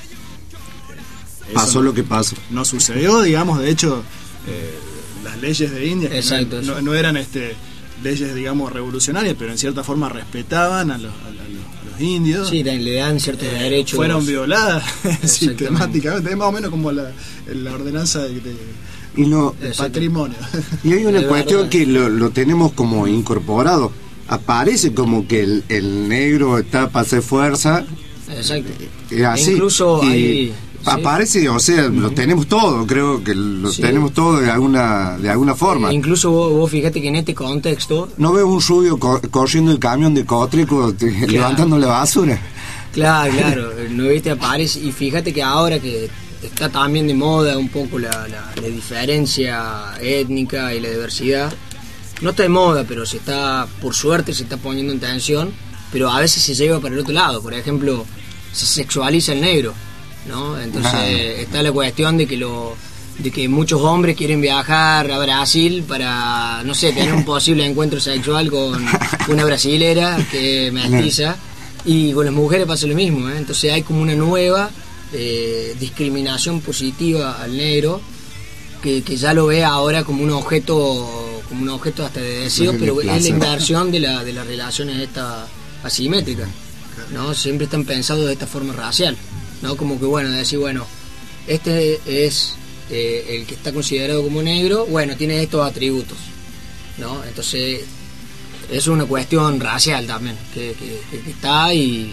pasó no, lo que pasó. No sucedió, digamos, de hecho eh, las leyes de India Exacto, no, no, no eran este leyes, digamos, revolucionarias, pero en cierta forma respetaban a los, a los, a los indios. Sí, le dan ciertos eh, derechos. Fueron violadas sistemáticamente, es más o menos como la, la ordenanza de, de, y no, de patrimonio. Y hay una cuestión que lo, lo tenemos como incorporado. Aparece como que el, el negro está para hacer fuerza. Exacto. Es así. Incluso y hay... aparece, sí. O sea, lo tenemos todo, creo que lo sí. tenemos todo de alguna de alguna forma. Eh, incluso vos, vos fíjate que en este contexto... ¿No veo un rubio co corriendo el camión de Cótrico, claro. levantando la basura? Claro, claro, no viste, aparece. Y fíjate que ahora que está también de moda un poco la, la, la diferencia étnica y la diversidad, no está de moda, pero se está, por suerte se está poniendo en tensión, pero a veces se lleva para el otro lado. Por ejemplo, se sexualiza el negro, ¿no? Entonces ah. está la cuestión de que lo de que muchos hombres quieren viajar a Brasil para, no sé, tener un posible encuentro sexual con una brasilera que mestiza, y con las mujeres pasa lo mismo, ¿eh? Entonces hay como una nueva eh, discriminación positiva al negro, que, que ya lo ve ahora como un objeto como un objeto hasta de deseo, pero es la inversión de, la, de las relaciones esta asimétricas, ¿no? Siempre están pensados de esta forma racial, ¿no? Como que bueno, decir, bueno, este es eh, el que está considerado como negro, bueno, tiene estos atributos, ¿no? Entonces es una cuestión racial también, que, que, que está y,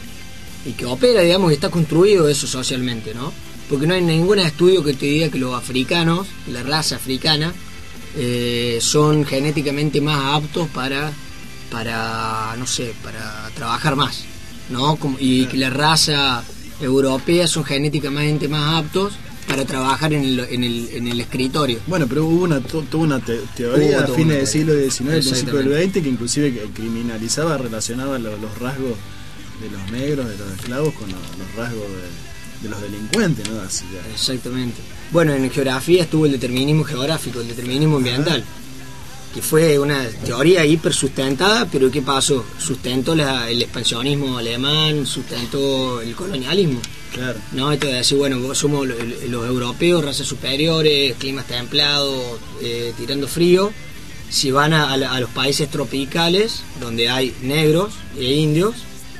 y que opera, digamos, y está construido eso socialmente, ¿no? Porque no hay ningún estudio que te diga que los africanos, la raza africana, eh, son genéticamente más aptos para, para, no sé, para trabajar más, ¿no? Como, y que la raza europea son genéticamente más aptos para trabajar en el, en el, en el escritorio. Bueno, pero hubo una, tuvo una te teoría a fines del siglo diecinueve, principio del veinte, que inclusive criminalizaba, relacionaba los, los rasgos de los negros, de los esclavos, con los, los rasgos de, de los delincuentes, ¿no? Así ya. Exactamente. Bueno, en geografía estuvo el determinismo geográfico, el determinismo ambiental, que fue una teoría hiper sustentada, pero ¿qué pasó? Sustentó la, el expansionismo alemán, sustentó el colonialismo. Claro. No, esto de decir, bueno, somos los, los europeos, razas superiores, climas templados, eh, tirando frío. Si van a, a, a los países tropicales, donde hay negros e indios,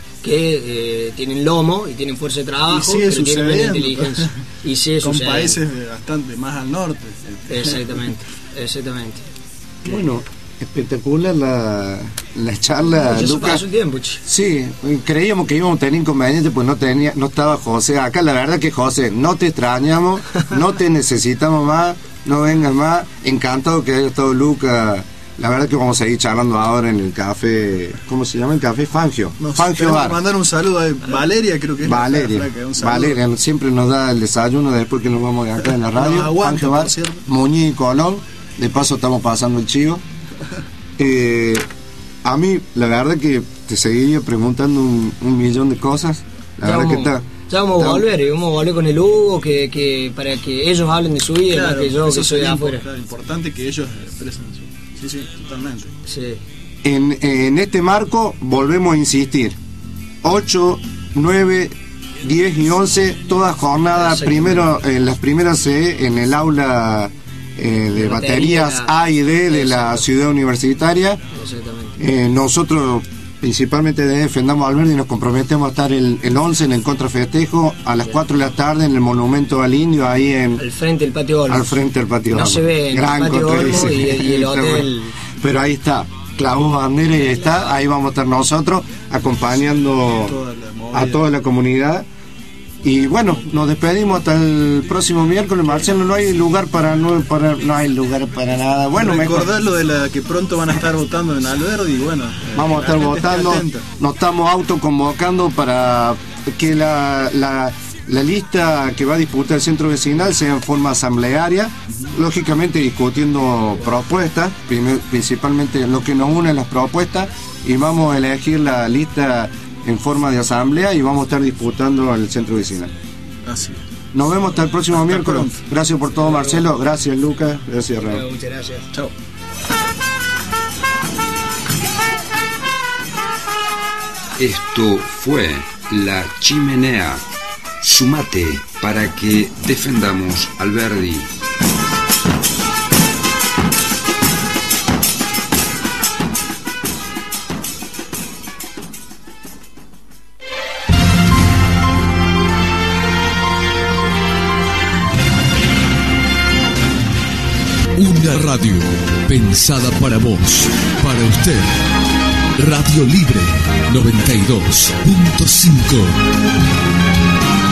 que eh, tienen lomo y tienen fuerza de trabajo, pero tienen menos inteligencia. Y sigue Con sucediendo. países bastante más al norte. Exactamente, exactamente. Bueno, espectacular la, la charla, no, Lucas. Pasó el tiempo, che. Sí, creíamos que íbamos a tener inconvenientes, pues no tenía, no estaba José acá. La verdad que José, no te extrañamos, no te necesitamos más, no vengas más. Encantado que haya estado Lucas. La verdad que vamos a seguir charlando ahora en el café, ¿cómo se llama el café? Fangio. Nos Fangio Bar. Mandar un saludo a Valeria, creo que es. Valeria, la flaca, Valeria siempre nos da el desayuno después que nos vamos de acá en la radio. Aguanta, Fangio Bar, Muñiz y Colón. De paso estamos pasando el chivo. Eh, a mí, la verdad que te seguiría preguntando un, un millón de cosas. La ya verdad vamos, que está. Ya vamos a volver, y vamos a volver con el Hugo, que, que para que ellos hablen de su vida, claro, más que yo, que soy de afuera. Claro, importante que ellos expresen su. Sí, sí, totalmente. Sí. En, en este marco volvemos a insistir, ocho, nueve, diez y once, toda jornada, primero en las primeras C en el aula eh, de baterías A y D de la ciudad universitaria. Eh, nosotros principalmente de Defendamos Alberdi nos comprometemos a estar el, el once en el contrafestejo a las cuatro de la tarde en el Monumento al Indio, ahí en al frente del patio Olmo. Al frente del patio No Olmo. se ve en Gran el patio Olmo y, y el hotel. Pero ahí está, clavó bandera y está, ahí vamos a estar nosotros acompañando a toda la comunidad. Y bueno, nos despedimos hasta el próximo miércoles. Marcelo, no hay lugar para no, para, no hay lugar para nada. Bueno, recordar lo de la que pronto van a estar votando en Alberdi y bueno, vamos a estar votando, nos estamos autoconvocando para que la, la, la lista que va a disputar el centro vecinal sea en forma asamblearia, lógicamente discutiendo propuestas, principalmente lo que nos une las propuestas, y vamos a elegir la lista en forma de asamblea y vamos a estar disputando al centro vecinal. Así. Nos vemos hasta el próximo hasta miércoles. Pronto. Gracias por todo, Marcelo. Gracias, Lucas. Gracias, Raúl. Muchas gracias. Chao. Esto fue La Chimenea. Sumate para que defendamos Alberdi. Una radio pensada para vos, para usted. Radio Libre noventa y dos punto cinco.